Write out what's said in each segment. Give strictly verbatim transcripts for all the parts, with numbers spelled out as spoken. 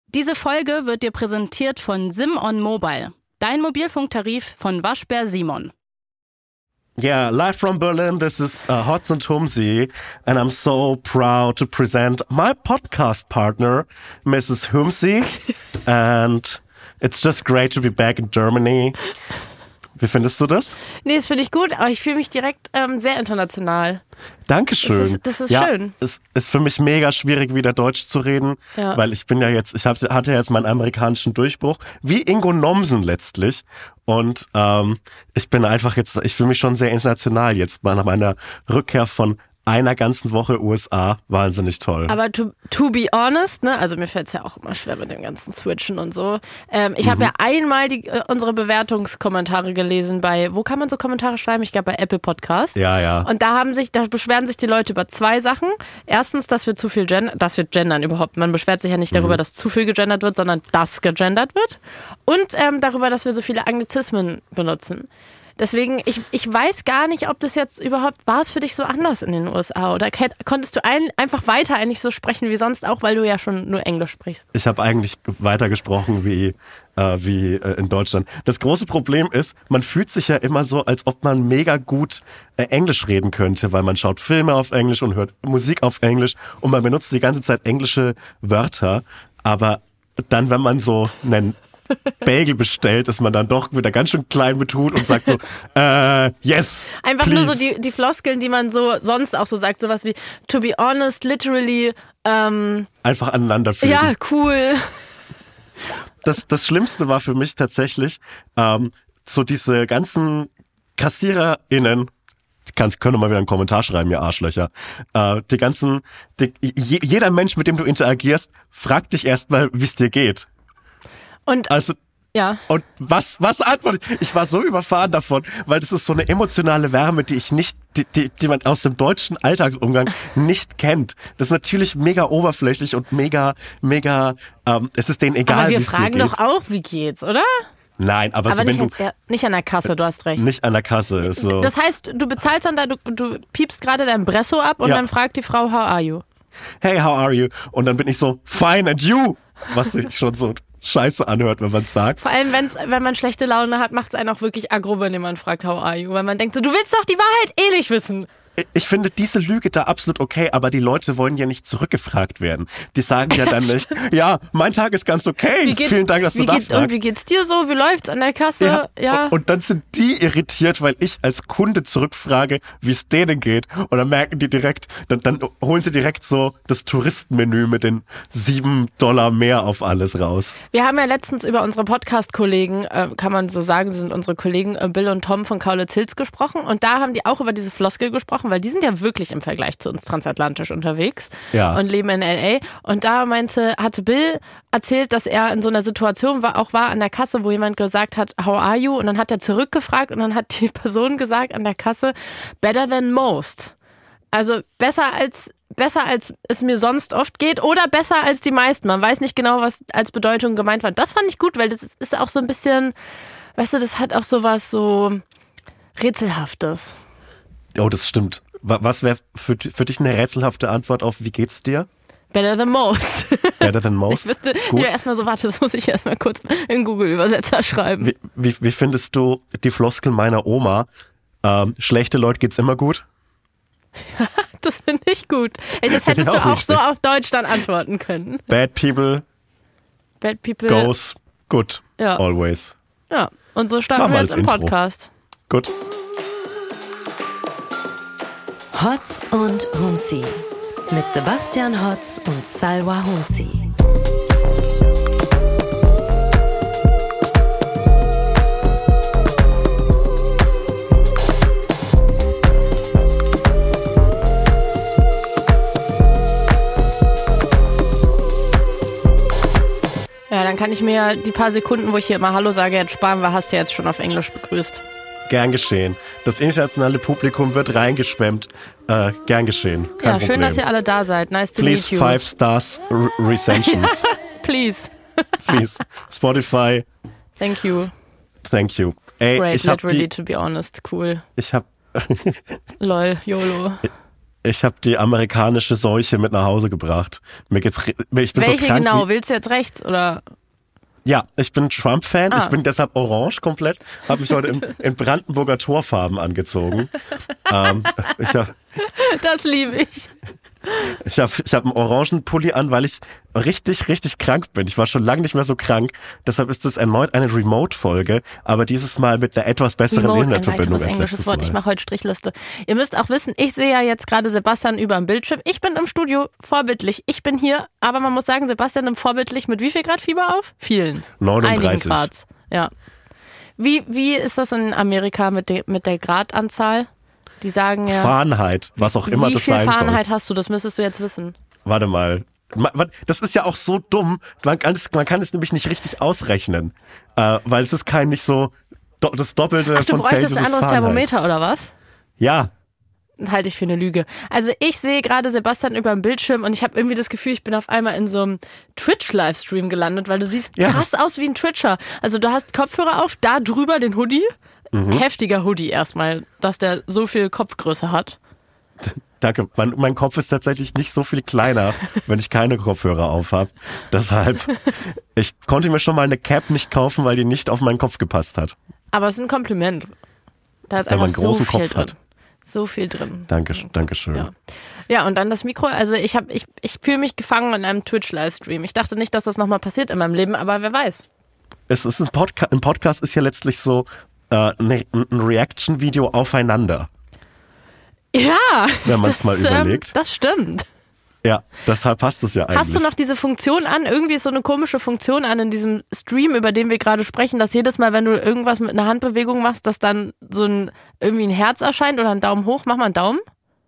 Diese Folge wird dir präsentiert von Sim on Mobile, dein Mobilfunktarif von Waschbär Simon. Yeah, live from Berlin, this is uh, Hotz and Humsi, and I'm so proud to present my podcast partner, Missus Humsi, and it's just great to be back in Germany. Wie findest du das? Nee, das finde ich gut, aber ich fühle mich direkt ähm, sehr international. Dankeschön. Das ist, das ist ja, schön. Es ist für mich mega schwierig, wieder Deutsch zu reden, ja. weil ich bin ja jetzt, ich hab, hatte jetzt meinen amerikanischen Durchbruch, wie Ingo Nomsen letztlich. Und ähm, ich bin einfach jetzt, ich fühle mich schon sehr international jetzt nach meiner Rückkehr von einer ganzen Woche U S A. Wahnsinnig toll. Aber to, to be honest, ne, also mir fällt es ja auch immer schwer mit dem ganzen Switchen und so. Ähm, ich mhm. habe ja einmal die, äh, unsere Bewertungskommentare gelesen bei, wo kann man so Kommentare schreiben? Ich glaube bei Apple Podcasts. Ja, ja. Und da haben sich, da beschweren sich die Leute über zwei Sachen. Erstens, dass wir zu viel gendern, dass wir gendern überhaupt. Man beschwert sich ja nicht darüber, mhm. dass zu viel gegendert wird, sondern dass gegendert wird. Und ähm, darüber, dass wir so viele Anglizismen benutzen. Deswegen, ich, ich weiß gar nicht, ob das jetzt überhaupt, war es für dich so anders in den U S A? Oder konntest du ein, einfach weiter eigentlich so sprechen wie sonst auch, weil du ja schon nur Englisch sprichst? Ich habe eigentlich weiter gesprochen wie, äh, wie äh, in Deutschland. Das große Problem ist, man fühlt sich ja immer so, als ob man mega gut äh, Englisch reden könnte, weil man schaut Filme auf Englisch und hört Musik auf Englisch und man benutzt die ganze Zeit englische Wörter. Aber dann, wenn man so einen Bagel bestellt, ist man dann doch wieder ganz schön klein betont und sagt so, äh, yes, Einfach please. nur so die, die Floskeln, die man so sonst auch so sagt, sowas wie, to be honest, literally, ähm, einfach aneinander fügen. Ja, cool. Das, das Schlimmste war für mich tatsächlich, ähm, so diese ganzen KassiererInnen, Kannst, können mal wieder einen Kommentar schreiben, ihr Arschlöcher. Äh, die ganzen, die, je, jeder Mensch, mit dem du interagierst, fragt dich erstmal, wie es dir geht. Und, also, ja. und was, was antworte ich? Ich war so überfahren davon, weil das ist so eine emotionale Wärme, die ich nicht, die, die, die man aus dem deutschen Alltagsumgang nicht kennt. Das ist natürlich mega oberflächlich und mega, mega, ähm, es ist denen egal, aber wir wie es dir fragen geht. doch auch, wie geht's, oder? Nein, aber, aber so, nicht, wenn du, nicht an der Kasse, du hast recht. Nicht an der Kasse. Ist so. Das heißt, du bezahlst dann da, du, du piepst gerade dein Bresso ab und ja. dann fragt die Frau, how are you? Hey, how are you? Und dann bin ich so, fine, and you? Was sich schon so scheiße anhört, wenn man es sagt. Vor allem, wenn's, wenn man schlechte Laune hat, macht es einen auch wirklich aggro, wenn jemand fragt, how are you? Weil man denkt so, du willst doch die Wahrheit eh nicht wissen. Ich finde diese Lüge da absolut okay, aber die Leute wollen ja nicht zurückgefragt werden. Die sagen ja dann nicht, ja, mein Tag ist ganz okay, vielen Dank, dass du da fragst. Und wie geht's dir so, wie läuft's an der Kasse? Ja, ja. Und dann sind die irritiert, weil ich als Kunde zurückfrage, wie es denen geht. Und dann merken die direkt, dann, dann holen sie direkt so das Touristenmenü mit den sieben Dollar mehr auf alles raus. Wir haben ja letztens über unsere Podcast-Kollegen, äh, kann man so sagen, sind unsere Kollegen äh, Bill und Tom von Kaulitz-Hills gesprochen. Und da haben die auch über diese Floskel gesprochen, weil die sind ja wirklich im Vergleich zu uns transatlantisch unterwegs ja. und leben in L A. Und da meinte, hatte Bill erzählt, dass er in so einer Situation war, auch war an der Kasse, wo jemand gesagt hat, how are you? Und dann hat er zurückgefragt und dann hat die Person gesagt an der Kasse, better than most. Also besser als besser als es mir sonst oft geht oder besser als die meisten. Man weiß nicht genau, was als Bedeutung gemeint war. Das fand ich gut, weil das ist auch so ein bisschen, weißt du, das hat auch sowas so Rätselhaftes. Oh, das stimmt. Was wäre für, für dich eine rätselhafte Antwort auf wie geht's dir? Better than most. Better than most? Ich wüsste, ich erstmal so, warte, das muss ich erstmal kurz in Google-Übersetzer schreiben. Wie, wie, wie findest du die Floskel meiner Oma? Ähm, schlechte Leute geht's immer gut? Das finde ich gut. Ey, das hättest du auch so auf Deutsch dann antworten können. Bad people, Bad people goes good, ja. always. Ja, und so starten wir jetzt im Intro. Podcast. Gut. Hotz und Humsi mit Sebastian Hotz und Salwa Humsi. Ja, dann kann ich mir die paar Sekunden, wo ich hier immer Hallo sage, jetzt sparen, weil hast du ja jetzt schon auf Englisch begrüßt. Gern geschehen. Das internationale Publikum wird reingeschwemmt. Äh, gern geschehen. Kein ja, schön, Problem. dass ihr alle da seid. Nice to Please meet you. five stars r- recensions. Please. Please. Spotify. Thank you. Thank you. Ey, Great, ich hab literally, die, to be honest. Cool. Ich hab... Lol, YOLO. Ich habe die amerikanische Seuche mit nach Hause gebracht. Mir geht's, ich bin Welche so krank genau? Wie, Willst du jetzt rechts oder? ja, ich bin Trump-Fan. Ah. Ich bin deshalb orange komplett. Habe mich heute in, in Brandenburger Torfarben angezogen. ähm, ich habe Das liebe ich. ich hab, ich hab einen orangen Pulli an, weil ich richtig, richtig krank bin. Ich war schon lange nicht mehr so krank. Deshalb ist es erneut eine Remote-Folge, aber dieses Mal mit einer etwas besseren Remote, ein Internetverbindung weiteres als englisches letztes Wort. Mal. Ich mache heute Strichliste. Ihr müsst auch wissen, ich sehe ja jetzt gerade Sebastian über dem Bildschirm. Ich bin im Studio vorbildlich. Ich bin hier, aber man muss sagen, Sebastian nimmt vorbildlich mit wie viel Grad Fieber auf? Vielen. neununddreißig. Einigen Grad. Ja. Wie, wie ist das in Amerika mit, de, mit der Gradanzahl? Die sagen ja. Fahrenheit, was auch immer wie das viel sein Fahrenheit soll. hast du? Das müsstest du jetzt wissen. Warte mal. Das ist ja auch so dumm. Man kann es, man kann es nämlich nicht richtig ausrechnen, äh, weil es ist kein nicht so do, das Doppelte Ach, du von bräuchtest Celsius ein ist anderes Fahrenheit. Thermometer oder was? Ja, Halte ich für eine Lüge. Also ich sehe gerade Sebastian über dem Bildschirm und ich habe irgendwie das Gefühl, ich bin auf einmal in so einem Twitch-Livestream gelandet, weil du siehst Ja. krass aus wie ein Twitcher. Also du hast Kopfhörer auf, da drüber den Hoodie. Mhm. Heftiger Hoodie erstmal, dass der so viel Kopfgröße hat. danke. Mein, mein Kopf ist tatsächlich nicht so viel kleiner, wenn ich keine Kopfhörer auf habe. Deshalb, ich konnte mir schon mal eine Cap nicht kaufen, weil die nicht auf meinen Kopf gepasst hat. Aber es ist ein Kompliment. Da ist Wenn man einfach einen so großen viel Kopf drin. hat. So viel drin. Danke, danke schön. Ja. Ja, und dann das Mikro. Also ich habe, ich, ich fühle mich gefangen in einem Twitch-Livestream. Ich dachte nicht, dass das nochmal passiert in meinem Leben, aber wer weiß. Es ist ein Podcast, ein Podcast ist ja letztlich so äh, ne, ein Reaction-Video aufeinander. Ja, Wenn man's das, mal überlegt. Ähm, das stimmt. Ja, deshalb passt es ja eigentlich. Hast du noch diese Funktion an? Irgendwie ist so eine komische Funktion an in diesem Stream, über den wir gerade sprechen, dass jedes Mal, wenn du irgendwas mit einer Handbewegung machst, dass dann so ein irgendwie ein Herz erscheint oder ein Daumen hoch. Mach mal einen Daumen.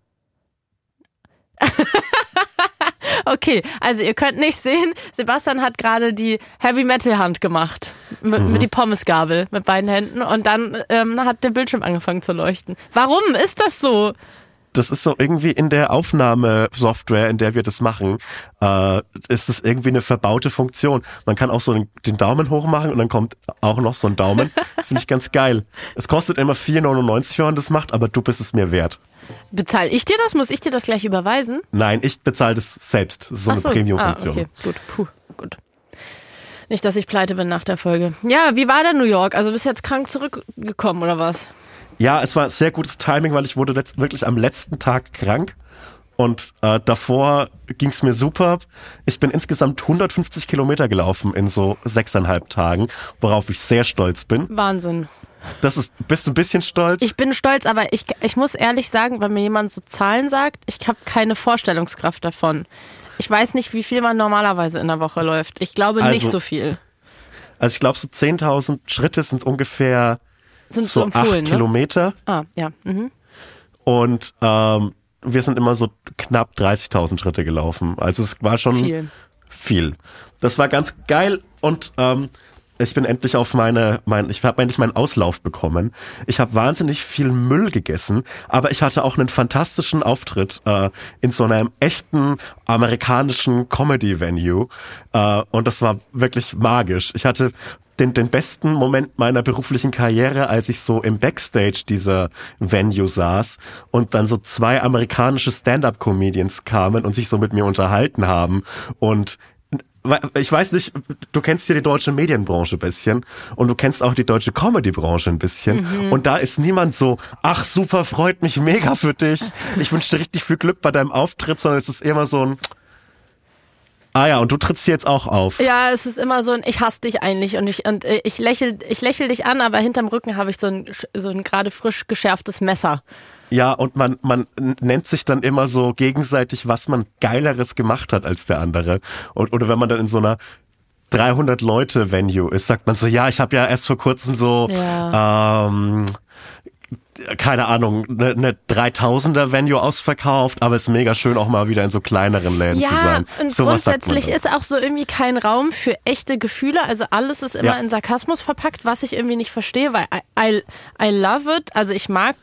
Okay, also ihr könnt nicht sehen, Sebastian hat gerade die Heavy Metal Hand gemacht. Mit, Mhm. mit die Pommesgabel mit beiden Händen und dann ähm, hat der Bildschirm angefangen zu leuchten. Warum ist das so? Das ist so irgendwie in der Aufnahmesoftware, in der wir das machen, äh, ist es irgendwie eine verbaute Funktion. Man kann auch so den, den Daumen hoch machen und dann kommt auch noch so ein Daumen. Finde ich ganz geil. Es kostet immer vier neunundneunzig, wenn man das macht, aber du bist es mir wert. Bezahle ich dir das? Muss ich dir das gleich überweisen? Nein, ich bezahle das selbst. Das ist so Ach eine so. Premium-Funktion. Ah, okay, gut. Puh, gut. Nicht, dass ich pleite bin nach der Folge. Ja, wie war denn New York? Also bist du jetzt krank zurückgekommen oder was? Ja, es war sehr gutes Timing, weil ich wurde letzt, wirklich am letzten Tag krank und äh, davor ging's mir super. Ich bin insgesamt hundertfünfzig Kilometer gelaufen in so sechseinhalb Tagen, worauf ich sehr stolz bin. Wahnsinn. Das ist, bist du ein bisschen stolz? Ich bin stolz, aber ich, ich muss ehrlich sagen, wenn mir jemand so Zahlen sagt, ich habe keine Vorstellungskraft davon. Ich weiß nicht, wie viel man normalerweise in der Woche läuft. Ich glaube nicht Also, so viel. Also ich glaube, so zehntausend Schritte sind ungefähr Sind so so empfohlen, acht ne? Kilometer. Ah, ja. Mhm. Und ähm, wir sind immer so knapp dreißigtausend Schritte gelaufen. Also es war schon Viel. viel. Das war ganz geil und ähm, ich bin endlich auf meine, mein, ich habe endlich meinen Auslauf bekommen. Ich habe wahnsinnig viel Müll gegessen, aber ich hatte auch einen fantastischen Auftritt äh, in so einem echten amerikanischen Comedy-Venue äh, und das war wirklich magisch. Ich hatte den, den besten Moment meiner beruflichen Karriere, als ich so im Backstage dieser Venue saß und dann so zwei amerikanische Stand-up-Comedians kamen und sich so mit mir unterhalten haben und ich weiß nicht, du kennst ja die deutsche Medienbranche ein bisschen und du kennst auch die deutsche Comedy-Branche ein bisschen mhm. und da ist niemand so, ach super, freut mich mega für dich, ich wünsche dir richtig viel Glück bei deinem Auftritt, sondern es ist immer so ein ah ja, und du trittst hier jetzt auch auf. Ja, es ist immer so ein, ich hasse dich eigentlich und ich und ich lächel, ich lächel dich an, aber hinterm Rücken habe ich so ein so ein gerade frisch geschärftes Messer. Ja, und man man nennt sich dann immer so gegenseitig, was man Geileres gemacht hat als der andere. Und oder wenn man dann in so einer dreihundert Leute Venue ist, sagt man so, ja, ich habe ja erst vor kurzem so ja. ähm, keine Ahnung, eine, eine dreitausender Venue ausverkauft, aber es ist mega schön, auch mal wieder in so kleineren Läden ja, zu sein. Ja, und so grundsätzlich ist auch so irgendwie kein Raum für echte Gefühle. Also alles ist immer ja. in Sarkasmus verpackt, was ich irgendwie nicht verstehe, weil I, I, I love it. Also ich mag gut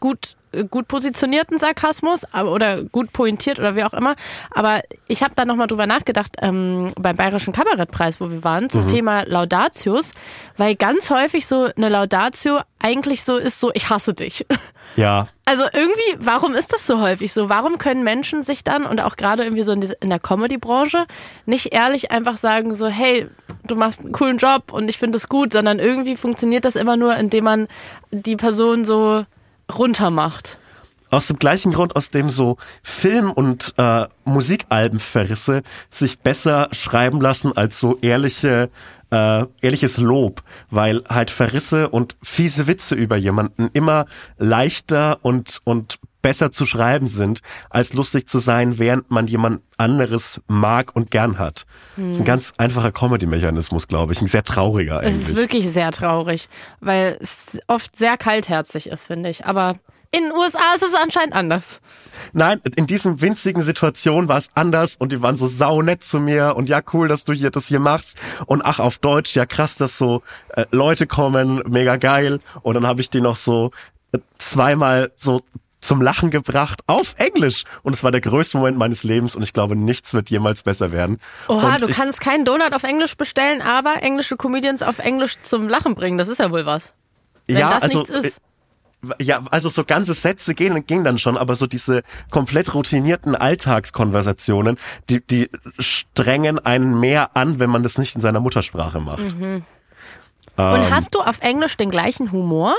gut positionierten Sarkasmus aber, oder gut pointiert oder wie auch immer. Aber ich habe da nochmal drüber nachgedacht, ähm, beim Bayerischen Kabarettpreis, wo wir waren, zum mhm. Thema Laudatius, weil ganz häufig so eine Laudatio eigentlich so ist so, ich hasse dich. Ja. Also irgendwie, warum ist das so häufig so? Warum können Menschen sich dann, und auch gerade irgendwie so in, diese, in der Comedy-Branche, nicht ehrlich einfach sagen so, hey, du machst einen coolen Job und ich finde es gut, sondern irgendwie funktioniert das immer nur, indem man die Person so runtermacht. Aus dem gleichen Grund, aus dem so Film- und äh, Musikalbenverrisse sich besser schreiben lassen als so ehrliche äh, ehrliches Lob, weil halt Verrisse und fiese Witze über jemanden immer leichter und und besser zu schreiben sind, als lustig zu sein, während man jemand anderes mag und gern hat. Hm. Das ist ein ganz einfacher Comedy-Mechanismus, glaube ich. Ein sehr trauriger eigentlich. Es ist wirklich sehr traurig, weil es oft sehr kaltherzig ist, finde ich. Aber in den U S A ist es anscheinend anders. Nein, in diesen winzigen Situationen war es anders und die waren so saunett zu mir und ja, cool, dass du hier das hier machst und ach, auf Deutsch, ja krass, dass so äh, Leute kommen, mega geil. Und dann habe ich die noch so äh, zweimal so zum Lachen gebracht auf Englisch und es war der größte Moment meines Lebens und ich glaube, nichts wird jemals besser werden. Oha, und du ich, kannst keinen Donut auf Englisch bestellen, aber englische Comedians auf Englisch zum Lachen bringen, das ist ja wohl was. Wenn ja, das also, nichts ist. Ja, also so ganze Sätze gehen, gehen dann schon, aber so diese komplett routinierten Alltagskonversationen, die, die strengen einen mehr an, wenn man das nicht in seiner Muttersprache macht. Mhm. Ähm, und hast du auf Englisch den gleichen Humor?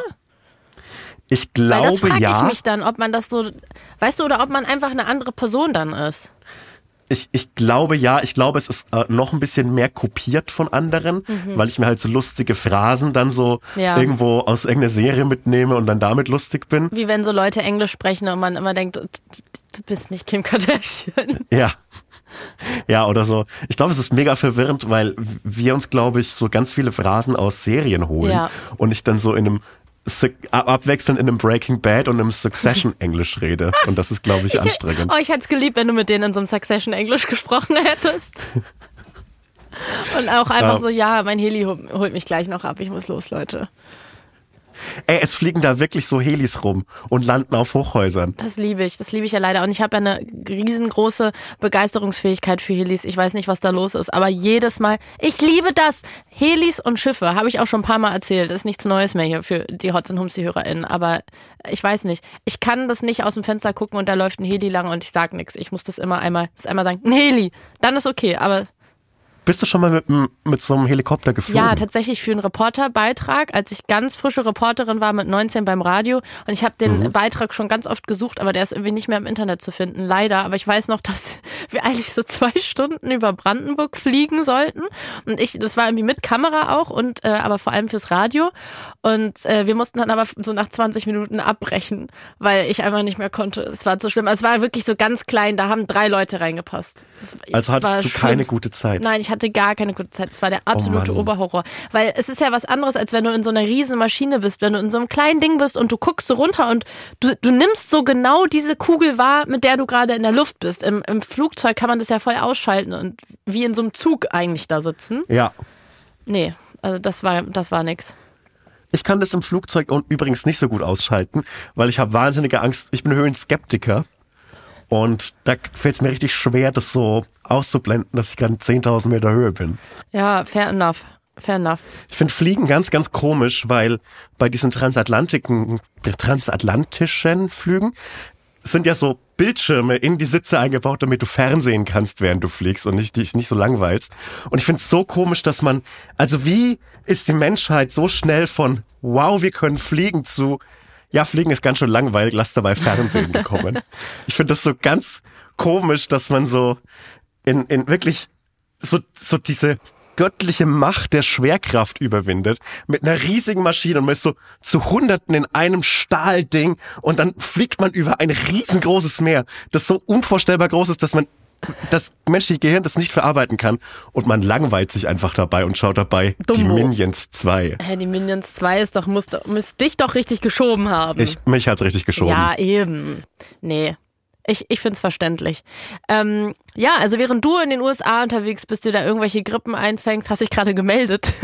Ich glaube, Weil das frage ja. ich mich dann, ob man das so, weißt du, oder ob man einfach eine andere Person dann ist. Ich, ich glaube ja, ich glaube, es ist äh, noch ein bisschen mehr kopiert von anderen, mhm. weil ich mir halt so lustige Phrasen dann so ja. irgendwo aus irgendeiner Serie mitnehme und dann damit lustig bin. Wie wenn so Leute Englisch sprechen und man immer denkt, du bist nicht Kim Kardashian. Ja. Ja, oder so. Ich glaube, es ist mega verwirrend, weil wir uns, glaube ich, so ganz viele Phrasen aus Serien holen ja. und ich dann so in einem abwechselnd in einem Breaking Bad und einem Succession Englisch rede. Und das ist, glaube ich, ich anstrengend. Oh, ich hätte es geliebt, wenn du mit denen in so einem Succession Englisch gesprochen hättest. Und auch einfach um. so, ja, mein Heli holt mich gleich noch ab, ich muss los, Leute. Ey, es fliegen da wirklich so Helis rum und landen auf Hochhäusern. Das liebe ich, das liebe ich ja leider. Und ich habe ja eine riesengroße Begeisterungsfähigkeit für Helis. Ich weiß nicht, was da los ist, aber jedes Mal, ich liebe das. Helis und Schiffe, habe ich auch schon ein paar Mal erzählt. Das ist nichts Neues mehr hier für die Hotz und Humsi-HörerInnen. Aber ich weiß nicht, ich kann das nicht aus dem Fenster gucken und da läuft ein Heli lang und ich sag nichts. Ich muss das immer einmal, muss einmal sagen, ein Heli, dann ist okay, aber... Bist du schon mal mit, mit so einem Helikopter geflogen? Ja, tatsächlich für einen Reporterbeitrag, als ich ganz frische Reporterin war mit neunzehn beim Radio und ich habe den mhm. Beitrag schon ganz oft gesucht, aber der ist irgendwie nicht mehr im Internet zu finden, leider. Aber ich weiß noch, dass wir eigentlich so zwei Stunden über Brandenburg fliegen sollten und ich, das war irgendwie mit Kamera auch und äh, aber vor allem fürs Radio und äh, wir mussten dann aber so nach zwanzig Minuten abbrechen, weil ich einfach nicht mehr konnte. Es war zu schlimm. Es war wirklich so ganz klein, da haben drei Leute reingepasst. Es, also hattest du keine gute Zeit? Nein, ich hatte gar keine gute Zeit. Es war der absolute oh Oberhorror. Weil es ist ja was anderes, als wenn du in so einer riesen Maschine bist, wenn du in so einem kleinen Ding bist und du guckst so runter und du, du nimmst so genau diese Kugel wahr, mit der du gerade in der Luft bist. Im, Im Flugzeug kann man das ja voll ausschalten und wie in so einem Zug eigentlich da sitzen. Ja. Nee, also das war, das war nix. Ich kann das im Flugzeug und übrigens nicht so gut ausschalten, weil ich habe wahnsinnige Angst. Ich bin Höhenskeptiker. Und da fällt es mir richtig schwer, das so auszublenden, dass ich gerade in zehntausend Meter Höhe bin. Ja, fair enough. Fair enough. Ich finde Fliegen ganz, ganz komisch, weil bei diesen transatlantiken, transatlantischen Flügen sind ja so Bildschirme in die Sitze eingebaut, damit du fernsehen kannst, während du fliegst und nicht, dich nicht so langweilst. Und ich finde es so komisch, dass man, also wie ist die Menschheit so schnell von wow, wir können fliegen zu ja, Fliegen ist ganz schön langweilig, lass dabei Fernsehen gekommen. Ich finde das so ganz komisch, dass man so in, in wirklich so, so diese göttliche Macht der Schwerkraft überwindet mit einer riesigen Maschine und man ist so zu Hunderten in einem Stahlding und dann fliegt man über ein riesengroßes Meer, das so unvorstellbar groß ist, dass man das menschliche Gehirn das nicht verarbeiten kann und man langweilt sich einfach dabei und schaut dabei Dumbo. Die Minions zwei. Hä, die Minions zwei ist doch, muss, muss dich doch richtig geschoben haben. Ich, mich hat's richtig geschoben. Ja, eben. Nee. Ich, ich find's verständlich. Ähm, ja, also während du in den U S A unterwegs bist, dir da irgendwelche Grippen einfängst, hast dich gerade gemeldet.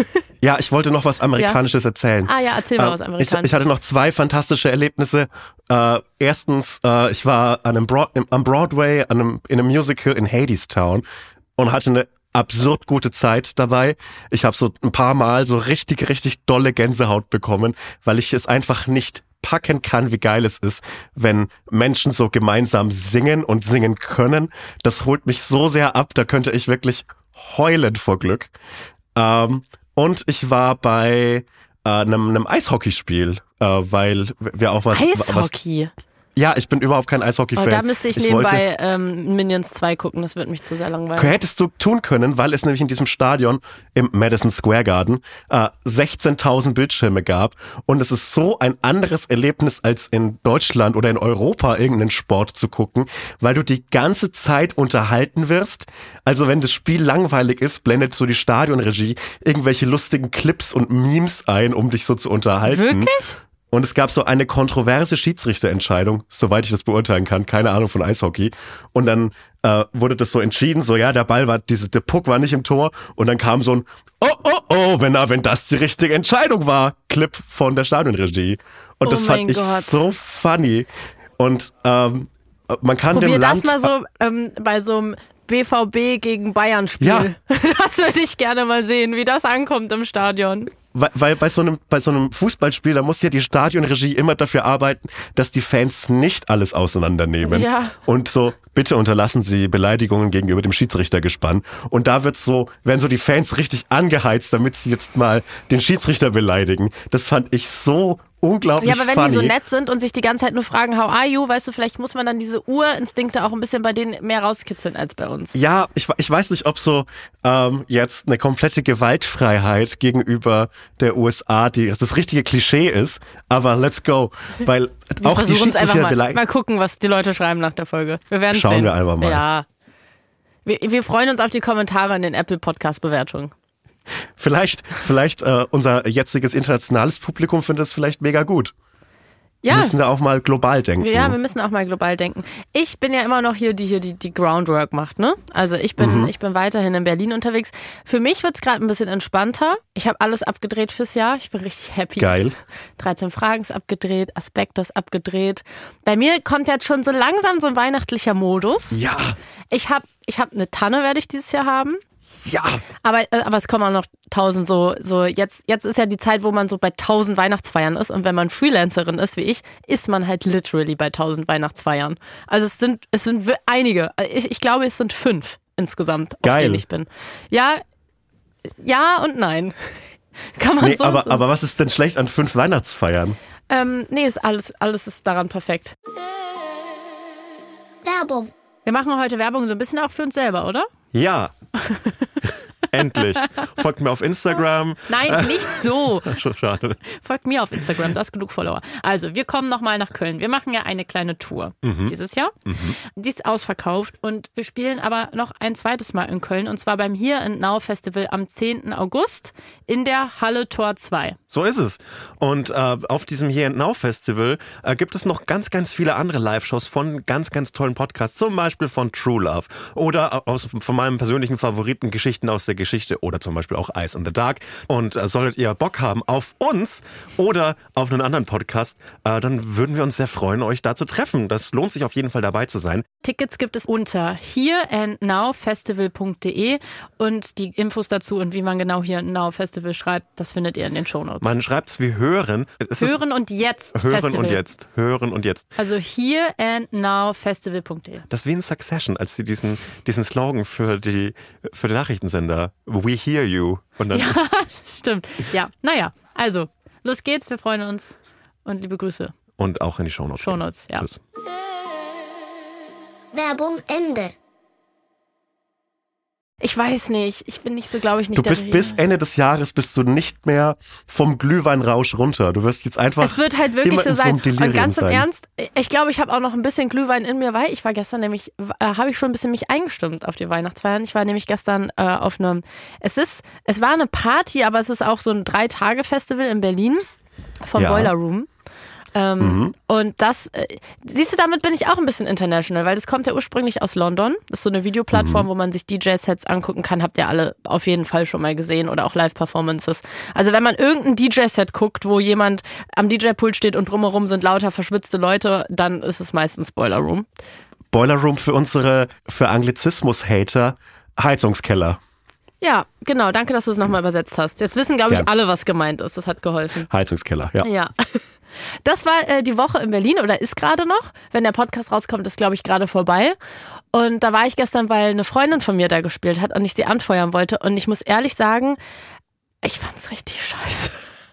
Ja, ich wollte noch was Amerikanisches ja. erzählen. Ah ja, erzähl mal äh, was Amerikanisches. Ich, ich hatte noch zwei fantastische Erlebnisse. Äh, erstens, äh, ich war an einem Broad, am Broadway an einem, in einem Musical in Hadestown und hatte eine absurd gute Zeit dabei. Ich habe so ein paar Mal so richtig, richtig dolle Gänsehaut bekommen, weil ich es einfach nicht packen kann, wie geil es ist, wenn Menschen so gemeinsam singen und singen können. Das holt mich so sehr ab, da könnte ich wirklich heulen vor Glück. Ähm, und ich war bei äh, einem, einem Eishockeyspiel, äh, weil wir auch was... Eishockey? Was, ja, ich bin überhaupt kein Eishockey-Fan. Oh, da müsste ich, ich nebenbei wollte, ähm, Minions zwei gucken, das wird mich zu sehr langweilig. Hättest du tun können, weil es nämlich in diesem Stadion im Madison Square Garden äh, sechzehntausend Bildschirme gab und es ist so ein anderes Erlebnis als in Deutschland oder in Europa irgendeinen Sport zu gucken, weil du die ganze Zeit unterhalten wirst. Also wenn das Spiel langweilig ist, blendet so die Stadionregie irgendwelche lustigen Clips und Memes ein, um dich so zu unterhalten. Wirklich? Und es gab so eine kontroverse Schiedsrichterentscheidung, soweit ich das beurteilen kann, keine Ahnung von Eishockey. Und dann äh, wurde das so entschieden, so ja, der Ball war, diese, der Puck war nicht im Tor. Und dann kam so ein Oh, oh, oh, wenn, wenn das die richtige Entscheidung war, Clip von der Stadionregie. Und oh das fand ich Gott. so funny. Und ähm, man kann Probier dem das Land... mal so ähm, bei so einem B V B gegen Bayern-Spiel. Ja. Das würde ich gerne mal sehen, wie das ankommt im Stadion. Weil, weil bei so einem bei so einem Fußballspiel, da muss ja die Stadionregie immer dafür arbeiten, dass die Fans nicht alles auseinandernehmen. Ja. Und so, bitte unterlassen Sie Beleidigungen gegenüber dem Schiedsrichtergespann. Und da wird so, werden so die Fans richtig angeheizt, damit sie jetzt mal den Schiedsrichter beleidigen. Das fand ich so unglaublich funny. Ja, aber wenn funny. die so nett sind und sich die ganze Zeit nur fragen, how are you, weißt du, vielleicht muss man dann diese Urinstinkte auch ein bisschen bei denen mehr rauskitzeln als bei uns. Ja, ich, ich weiß nicht, ob so ähm, jetzt eine komplette Gewaltfreiheit gegenüber der U S A die das richtige Klischee ist, aber let's go. Weil wir auch die versuchen es einfach Schiedsrichter mal. Mal gucken, was die Leute schreiben nach der Folge. Wir werden Schauen sehen. wir einfach mal. Ja. Wir, wir freuen uns auf die Kommentare in den Apple-Podcast-Bewertungen. Vielleicht, vielleicht äh, unser jetziges internationales Publikum findet es vielleicht mega gut. Ja. Wir müssen da auch mal global denken. Ja, wir müssen auch mal global denken. Ich bin ja immer noch hier, die hier die, die Groundwork macht, ne? Also ich bin, mhm. ich bin weiterhin in Berlin unterwegs. Für mich wird's gerade ein bisschen entspannter. Ich habe alles abgedreht fürs Jahr. Ich bin richtig happy. Geil. dreizehn Fragen ist abgedreht, Aspekt ist abgedreht. Bei mir kommt jetzt schon so langsam so ein weihnachtlicher Modus. Ja. Ich habe ich hab eine Tanne, werde ich dieses Jahr haben. Ja. Aber, aber es kommen auch noch tausend so, so jetzt, jetzt ist ja die Zeit, wo man so bei tausend Weihnachtsfeiern ist und wenn man Freelancerin ist wie ich, ist man halt literally bei tausend Weihnachtsfeiern. Also es sind, es sind einige. Ich, ich glaube, es sind fünf insgesamt, Geil. auf denen ich bin. Ja, ja und nein. Kann man nee, so, aber, so. aber was ist denn schlecht an fünf Weihnachtsfeiern? Ähm, nee, ist alles, alles ist daran perfekt. Werbung. Wir machen heute Werbung so ein bisschen auch für uns selber, oder? Ja. Endlich. Folgt mir auf Instagram. Nein, nicht so. Schade. Folgt mir auf Instagram, du hast genug Follower. Also, wir kommen nochmal nach Köln. Wir machen ja eine kleine Tour mhm. dieses Jahr. Mhm. Die ist ausverkauft und wir spielen aber noch ein zweites Mal in Köln und zwar beim Here and Now Festival am zehnten August in der Halle Tor zwei. So ist es. Und äh, auf diesem Here and Now Festival äh, gibt es noch ganz, ganz viele andere Live-Shows von ganz, ganz tollen Podcasts. Zum Beispiel von True Love oder aus, von meinem persönlichen Favoriten Geschichten aus der Geschichte oder zum Beispiel auch Eyes in the Dark. Und äh, solltet ihr Bock haben auf uns oder auf einen anderen Podcast, äh, dann würden wir uns sehr freuen, euch da zu treffen. Das lohnt sich auf jeden Fall dabei zu sein. Tickets gibt es unter here and now festival punkt de und die Infos dazu und wie man genau Here and Now Festival schreibt, das findet ihr in den Shownotes. Man schreibt es wie hören. Es hören und jetzt Hören Festival. und jetzt. Hören und jetzt. Also here and now festival punkt de. Das ist wie in Succession, als sie diesen, diesen Slogan für die, für den Nachrichtensender We hear you. Und dann ja, stimmt. Ja, naja, also, los geht's, wir freuen uns und liebe Grüße. Und auch in die Shownotes. Shownotes, ja. Tschüss. Werbung Ende. Ich weiß nicht, ich bin nicht so, glaube ich, nicht Du bist der bis Ende des Jahres bist du nicht mehr vom Glühweinrausch runter. Du wirst jetzt einfach Es wird halt wirklich so in sein. so einem Und ganz im sein. Ernst, ich glaube, ich habe auch noch ein bisschen Glühwein in mir, weil ich war gestern nämlich, äh, habe ich schon ein bisschen mich eingestimmt auf die Weihnachtsfeiern. Ich war nämlich gestern äh, auf einem, es ist, es war eine Party, aber es ist auch so ein Drei-Tage-Festival in Berlin vom Ja. Boiler Room. Ähm, Mhm. Und das, äh, siehst du, damit bin ich auch ein bisschen international, weil das kommt ja ursprünglich aus London. Das ist so eine Videoplattform, Mhm. wo man sich D J-Sets angucken kann. Habt ihr alle auf jeden Fall schon mal gesehen oder auch Live-Performances. Also wenn man irgendein D J-Set guckt, wo jemand am D J-Pult steht und drumherum sind lauter verschwitzte Leute, dann ist es meistens Boiler Room. Boiler Room für unsere, für Anglizismus-Hater, Heizungskeller. Ja, genau. Danke, dass du es nochmal übersetzt hast. Jetzt wissen, glaube ich, Gern. alle, was gemeint ist. Das hat geholfen. Heizungskeller, ja. Ja. Das war äh, die Woche in Berlin oder ist gerade noch. Wenn der Podcast rauskommt, ist, glaube ich, gerade vorbei. Und da war ich gestern, weil eine Freundin von mir da gespielt hat und ich sie anfeuern wollte. Und ich muss ehrlich sagen, ich fand's richtig scheiße.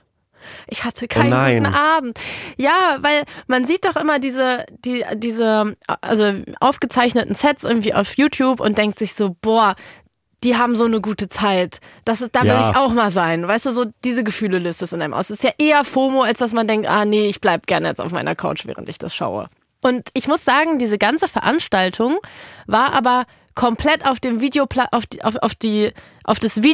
Ich hatte keinen Oh nein. guten Abend. Ja, weil man sieht doch immer diese, die, diese, also aufgezeichneten Sets irgendwie auf YouTube und denkt sich so, boah, die haben so eine gute Zeit. Das ist, da will Ja. ich auch mal sein. Weißt du, so diese Gefühle löst es in einem aus. Es ist ja eher FOMO, als dass man denkt, ah nee, ich bleib gerne jetzt auf meiner Couch, während ich das schaue. Und ich muss sagen, diese ganze Veranstaltung war aber komplett auf dem Video, auf die, auf, auf die, auf das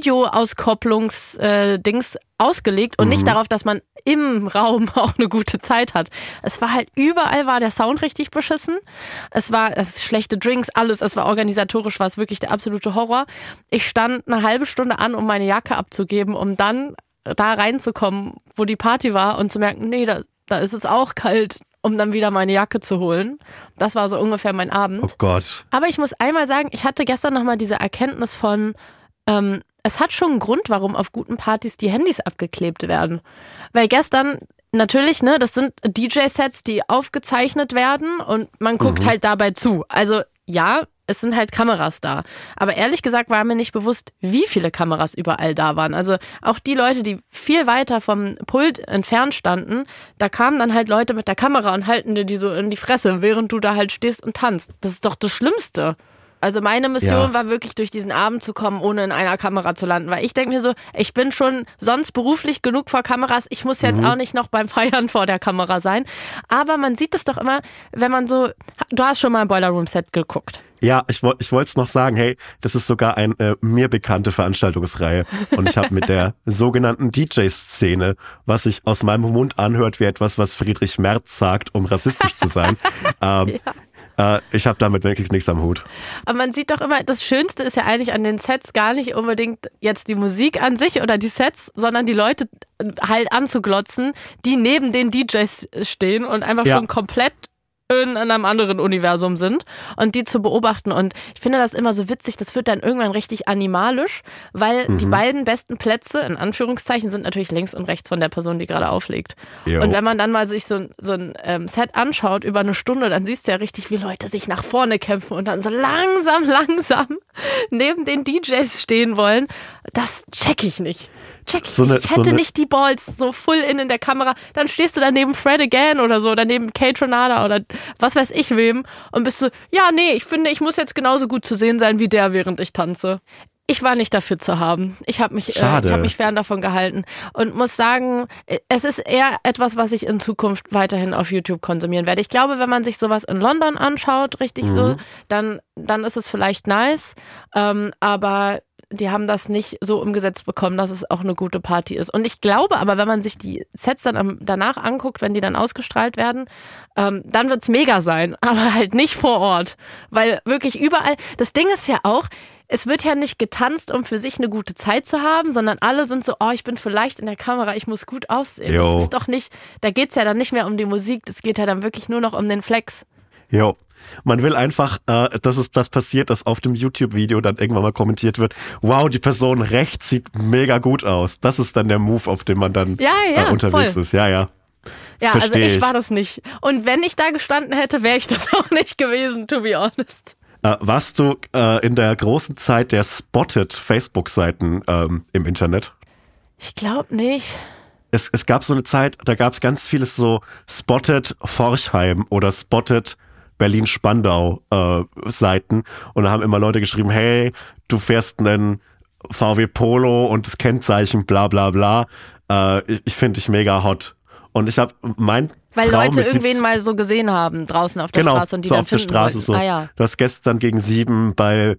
Video-Auskopplungs-Dings äh, ausgelegt und Mhm. nicht darauf, dass man im Raum auch eine gute Zeit hat. Es war halt überall war der Sound richtig beschissen. Es war es schlechte Drinks, alles. Es war organisatorisch, war es wirklich der absolute Horror. Ich stand eine halbe Stunde an, um meine Jacke abzugeben, um dann da reinzukommen, wo die Party war und zu merken, nee, da, da ist es auch kalt, um dann wieder meine Jacke zu holen. Das war so ungefähr mein Abend. Oh Gott. Aber ich muss einmal sagen, ich hatte gestern nochmal diese Erkenntnis von, ähm, es hat schon einen Grund, warum auf guten Partys die Handys abgeklebt werden. Weil gestern, natürlich, ne, das sind D J-Sets, die aufgezeichnet werden und man guckt Mhm. halt dabei zu. Also ja, es sind halt Kameras da. Aber ehrlich gesagt war mir nicht bewusst, wie viele Kameras überall da waren. Also auch die Leute, die viel weiter vom Pult entfernt standen, da kamen dann halt Leute mit der Kamera und halten dir die so in die Fresse, während du da halt stehst und tanzt. Das ist doch das Schlimmste. Also meine Mission Ja. war wirklich, durch diesen Abend zu kommen, ohne in einer Kamera zu landen. Weil ich denke mir so, ich bin schon sonst beruflich genug vor Kameras. Ich muss jetzt Mhm. auch nicht noch beim Feiern vor der Kamera sein. Aber man sieht es doch immer, wenn man so, du hast schon mal ein Boiler Room Set geguckt. Ja, ich, woll- ich wollte es noch sagen, hey, das ist sogar eine äh, mir bekannte Veranstaltungsreihe und ich habe mit der sogenannten D J-Szene, was sich aus meinem Mund anhört wie etwas, was Friedrich Merz sagt, um rassistisch zu sein, ähm, äh, ich habe damit wirklich nichts am Hut. Aber man sieht doch immer, das Schönste ist ja eigentlich an den Sets gar nicht unbedingt jetzt die Musik an sich oder die Sets, sondern die Leute halt anzuglotzen, die neben den D Js stehen und einfach Ja. schon komplett in einem anderen Universum sind und die zu beobachten. Und ich finde das immer so witzig, das wird dann irgendwann richtig animalisch, weil die beiden besten Plätze, in Anführungszeichen, sind natürlich links und rechts von der Person, die gerade auflegt. Jo. Und wenn man dann mal sich so, ein- so ein ähm, Set anschaut über eine Stunde, dann siehst du ja richtig, wie Leute sich nach vorne kämpfen und dann so langsam, langsam neben den D Js stehen wollen. Das check ich nicht. Check ich So eine- nicht. Ich so hätte eine- nicht die Balls so full in in der Kamera. Dann stehst du da neben Fred Again oder so, oder neben Kate Renata oder was weiß ich wem und bist so, ja, nee, ich finde, ich muss jetzt genauso gut zu sehen sein wie der, während ich tanze. Ich war nicht dafür zu haben. Ich habe mich, äh, Schade. ich habe mich fern davon gehalten und muss sagen, es ist eher etwas, was ich in Zukunft weiterhin auf YouTube konsumieren werde. Ich glaube, wenn man sich sowas in London anschaut, richtig so, dann, dann ist es vielleicht nice, ähm, aber die haben das nicht so umgesetzt bekommen, dass es auch eine gute Party ist. Und ich glaube aber, wenn man sich die Sets dann am, danach anguckt, wenn die dann ausgestrahlt werden, ähm, dann wird's mega sein, aber halt nicht vor Ort. Weil wirklich überall, das Ding ist ja auch, es wird ja nicht getanzt, um für sich eine gute Zeit zu haben, sondern alle sind so, oh, ich bin vielleicht in der Kamera, ich muss gut aussehen. Jo. Das ist doch nicht, da geht's ja dann nicht mehr um die Musik, das geht ja dann wirklich nur noch um den Flex. Jo. Man will einfach, äh, dass es das passiert, dass auf dem YouTube-Video dann irgendwann mal kommentiert wird, wow, die Person rechts sieht mega gut aus. Das ist dann der Move, auf dem man dann Ja, ja, äh, unterwegs voll. ist. Ja, ja. Ja, also Versteh ich ich. war das nicht. Und wenn ich da gestanden hätte, wäre ich das auch nicht gewesen, to be honest. Äh, warst du äh, in der großen Zeit der Spotted Facebook-Seiten ähm, im Internet? Ich glaube nicht. Es, es gab so eine Zeit, da gab es ganz vieles so Spotted Forchheim oder Spotted Berlin-Spandau äh, Seiten und da haben immer Leute geschrieben, hey, du fährst einen V W Polo und das Kennzeichen bla bla bla, äh, ich, ich finde dich mega hot. Und ich habe mein Weil Traum Leute mit irgendwen siebzehn mal so gesehen haben draußen auf der genau, Straße und die so dann auf der finden Straße wollten. so. Ah ja. Du hast gestern gegen sieben bei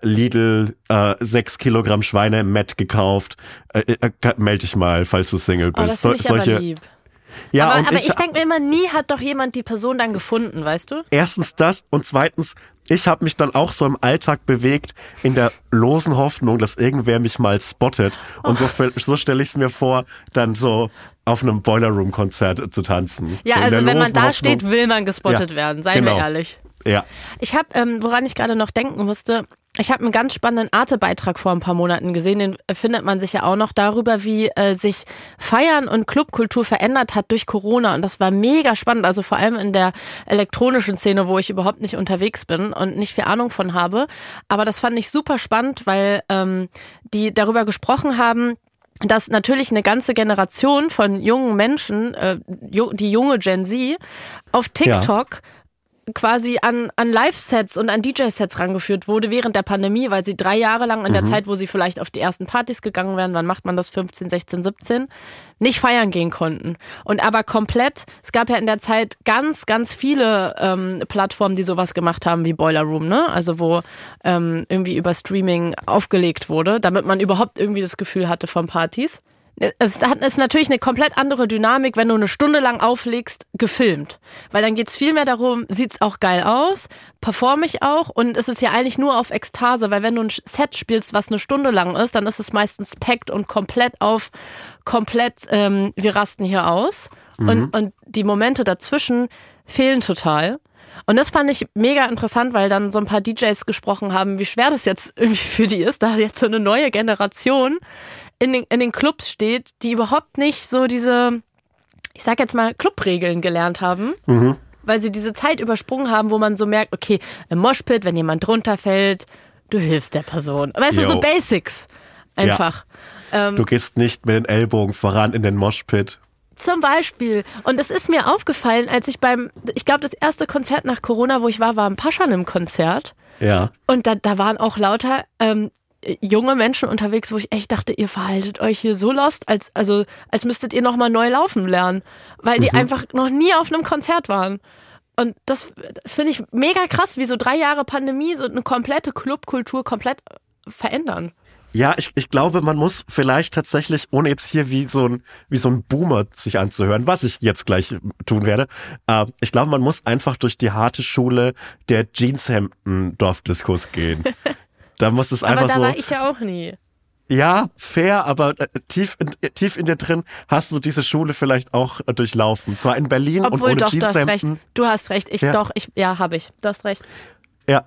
Lidl äh, sechs Kilogramm Schweine im Met gekauft. Äh, äh, meld dich mal, falls du Single Oh, bist. das finde ich So- aber solche, lieb. Ja, aber und aber ich, ich denke mir immer, nie hat doch jemand die Person dann gefunden, weißt du? Erstens das und zweitens, ich habe mich dann auch so im Alltag bewegt in der losen Hoffnung, dass irgendwer mich mal spottet. Und so, so stelle ich es mir vor, dann so auf einem Boiler Room Konzert zu tanzen. Ja, so also wenn man losen da Hoffnung. steht, will man gespottet Ja, werden, seien genau. wir ehrlich. Ja. Ich habe, ähm, woran ich gerade noch denken musste, ich habe einen ganz spannenden Arte-Beitrag vor ein paar Monaten gesehen, den findet man sich ja auch noch, darüber, wie äh, sich Feiern und Clubkultur verändert hat durch Corona, und das war mega spannend, also vor allem in der elektronischen Szene, wo ich überhaupt nicht unterwegs bin und nicht viel Ahnung von habe, aber das fand ich super spannend, weil ähm, die darüber gesprochen haben, dass natürlich eine ganze Generation von jungen Menschen, äh, die junge Gen Z, auf TikTok ja. quasi an, an Live-Sets und an D J-Sets rangeführt wurde während der Pandemie, weil sie drei Jahre lang in mhm. der Zeit, wo sie vielleicht auf die ersten Partys gegangen wären, wann macht man das, fünfzehn, sechzehn, siebzehn, nicht feiern gehen konnten. Und aber komplett, es gab ja in der Zeit ganz, ganz viele ähm, Plattformen, die sowas gemacht haben wie Boiler Room, ne? Also wo ähm, irgendwie über Streaming aufgelegt wurde, damit man überhaupt irgendwie das Gefühl hatte von Partys. Es ist natürlich eine komplett andere Dynamik, wenn du eine Stunde lang auflegst, gefilmt. Weil dann geht's viel mehr darum, sieht's auch geil aus, performe ich auch, und es ist ja eigentlich nur auf Ekstase, weil wenn du ein Set spielst, was eine Stunde lang ist, dann ist es meistens packt und komplett auf, komplett, ähm, wir rasten hier aus. Mhm. Und, und die Momente dazwischen fehlen total. Und das fand ich mega interessant, weil dann so ein paar D Js gesprochen haben, wie schwer das jetzt irgendwie für die ist, da jetzt so eine neue Generation in den, in den Clubs steht, die überhaupt nicht so diese, ich sag jetzt mal, Clubregeln gelernt haben, mhm. weil sie diese Zeit übersprungen haben, wo man so merkt, okay, im Moshpit, wenn jemand runterfällt, du hilfst der Person. Weißt Yo. du, so Basics einfach. Ja. Ähm, du gehst nicht mit den Ellbogen voran in den Moshpit. Zum Beispiel. Und es ist mir aufgefallen, als ich beim, ich glaube, das erste Konzert nach Corona, wo ich war, war im Paschanim-Konzert. Ja. Und da, da waren auch lauter ähm, junge Menschen unterwegs, wo ich echt dachte, ihr verhaltet euch hier so lost, als, also, als müsstet ihr nochmal neu laufen lernen. Weil die mhm. einfach noch nie auf einem Konzert waren. Und das finde ich mega krass, wie so drei Jahre Pandemie so eine komplette Clubkultur komplett verändern. Ja, ich, ich glaube, man muss vielleicht tatsächlich, ohne jetzt hier wie so ein, wie so ein Boomer sich anzuhören, was ich jetzt gleich tun werde, äh, ich glaube, man muss einfach durch die harte Schule der Jeanshemden-Dorfdiskos gehen. Da muss es einfach so. Aber da war ich ja auch nie. Ja, fair, aber äh, tief, in, tief in dir drin hast du diese Schule vielleicht auch äh, durchlaufen. Zwar in Berlin Obwohl, und ohne doch, Jeanshemden. Du hast recht. Du hast recht. Ich ja. doch, ich, ja, habe ich. Du hast recht. Ja.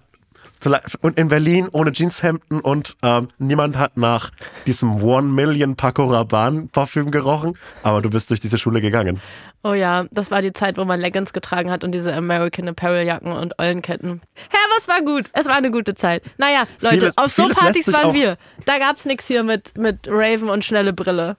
Und in Berlin ohne Jeanshemden und ähm, niemand hat nach diesem One Million Paco Rabanne Parfüm gerochen, aber du bist durch diese Schule gegangen. Oh ja, das war die Zeit, wo man Leggings getragen hat und diese American Apparel Jacken und Eulenketten. Hä, was war gut? Es war eine gute Zeit. Naja, Leute, vieles, auf so Partys waren wir. Da gab's nichts hier mit, mit Raven und schnelle Brille.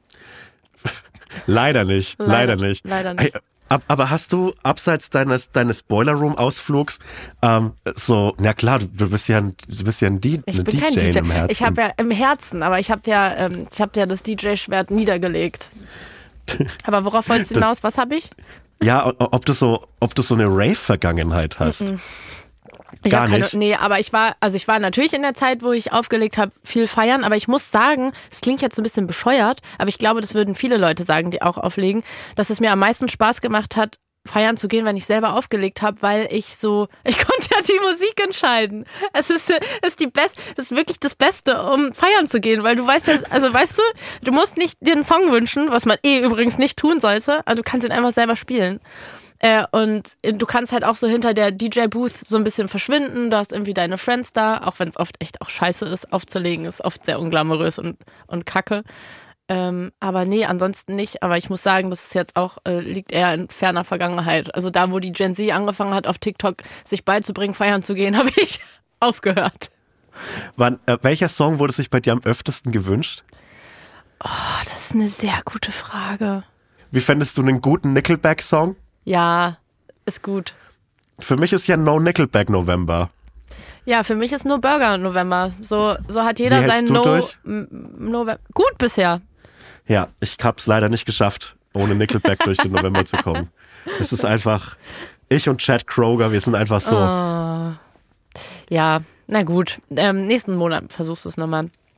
Leider nicht, leider, leider nicht. Leider nicht. Hey, aber hast du abseits deines deines Boiler Room Ausflugs ähm, so, na klar, du, du bist ja ein, du bist ja ein D J, ich bin D J kein D J. im Herzen. Ich habe ja im Herzen, aber ich habe ja ähm, ich habe ja das D J-Schwert niedergelegt. Aber worauf wolltest du hinaus? Was habe ich? Ja, ob du so, ob du so eine Rave-Vergangenheit hast. Mm-mm. Ich Gar keine, nicht. Nee, aber ich war, also ich war natürlich in der Zeit, wo ich aufgelegt habe, viel feiern, aber ich muss sagen, es klingt jetzt ein bisschen bescheuert, aber ich glaube, das würden viele Leute sagen, die auch auflegen, dass es mir am meisten Spaß gemacht hat, feiern zu gehen, wenn ich selber aufgelegt habe, weil ich so, ich konnte ja die Musik entscheiden. Es ist, es ist die Best, das ist wirklich das Beste, um feiern zu gehen, weil du weißt ja, also weißt du, du musst nicht dir einen Song wünschen, was man eh übrigens nicht tun sollte, aber du kannst ihn einfach selber spielen. Äh, und du kannst halt auch so hinter der D J-Booth so ein bisschen verschwinden, du hast irgendwie deine Friends da, auch wenn es oft echt auch scheiße ist, aufzulegen, ist oft sehr unglamourös und, und kacke. Ähm, aber nee, ansonsten nicht. Aber ich muss sagen, das ist jetzt auch, äh, liegt eher in ferner Vergangenheit. Also da, wo die Gen Z angefangen hat, auf TikTok sich beizubringen, feiern zu gehen, habe ich aufgehört. Wann, äh, welcher Song wurde sich bei dir am öftesten gewünscht? Oh, das ist eine sehr gute Frage. Wie fändest du einen guten Nickelback-Song? Ja, ist gut. Für mich ist ja No Nickelback November. Ja, für mich ist No Burger November. So, so hat jeder seinen No November. Gut bisher. Ja, ich hab's leider nicht geschafft, ohne Nickelback durch den November zu kommen. Es ist einfach, ich und Chad Kroger, wir sind einfach so. Oh. Ja, na gut. Ähm, nächsten Monat versuchst du es nochmal.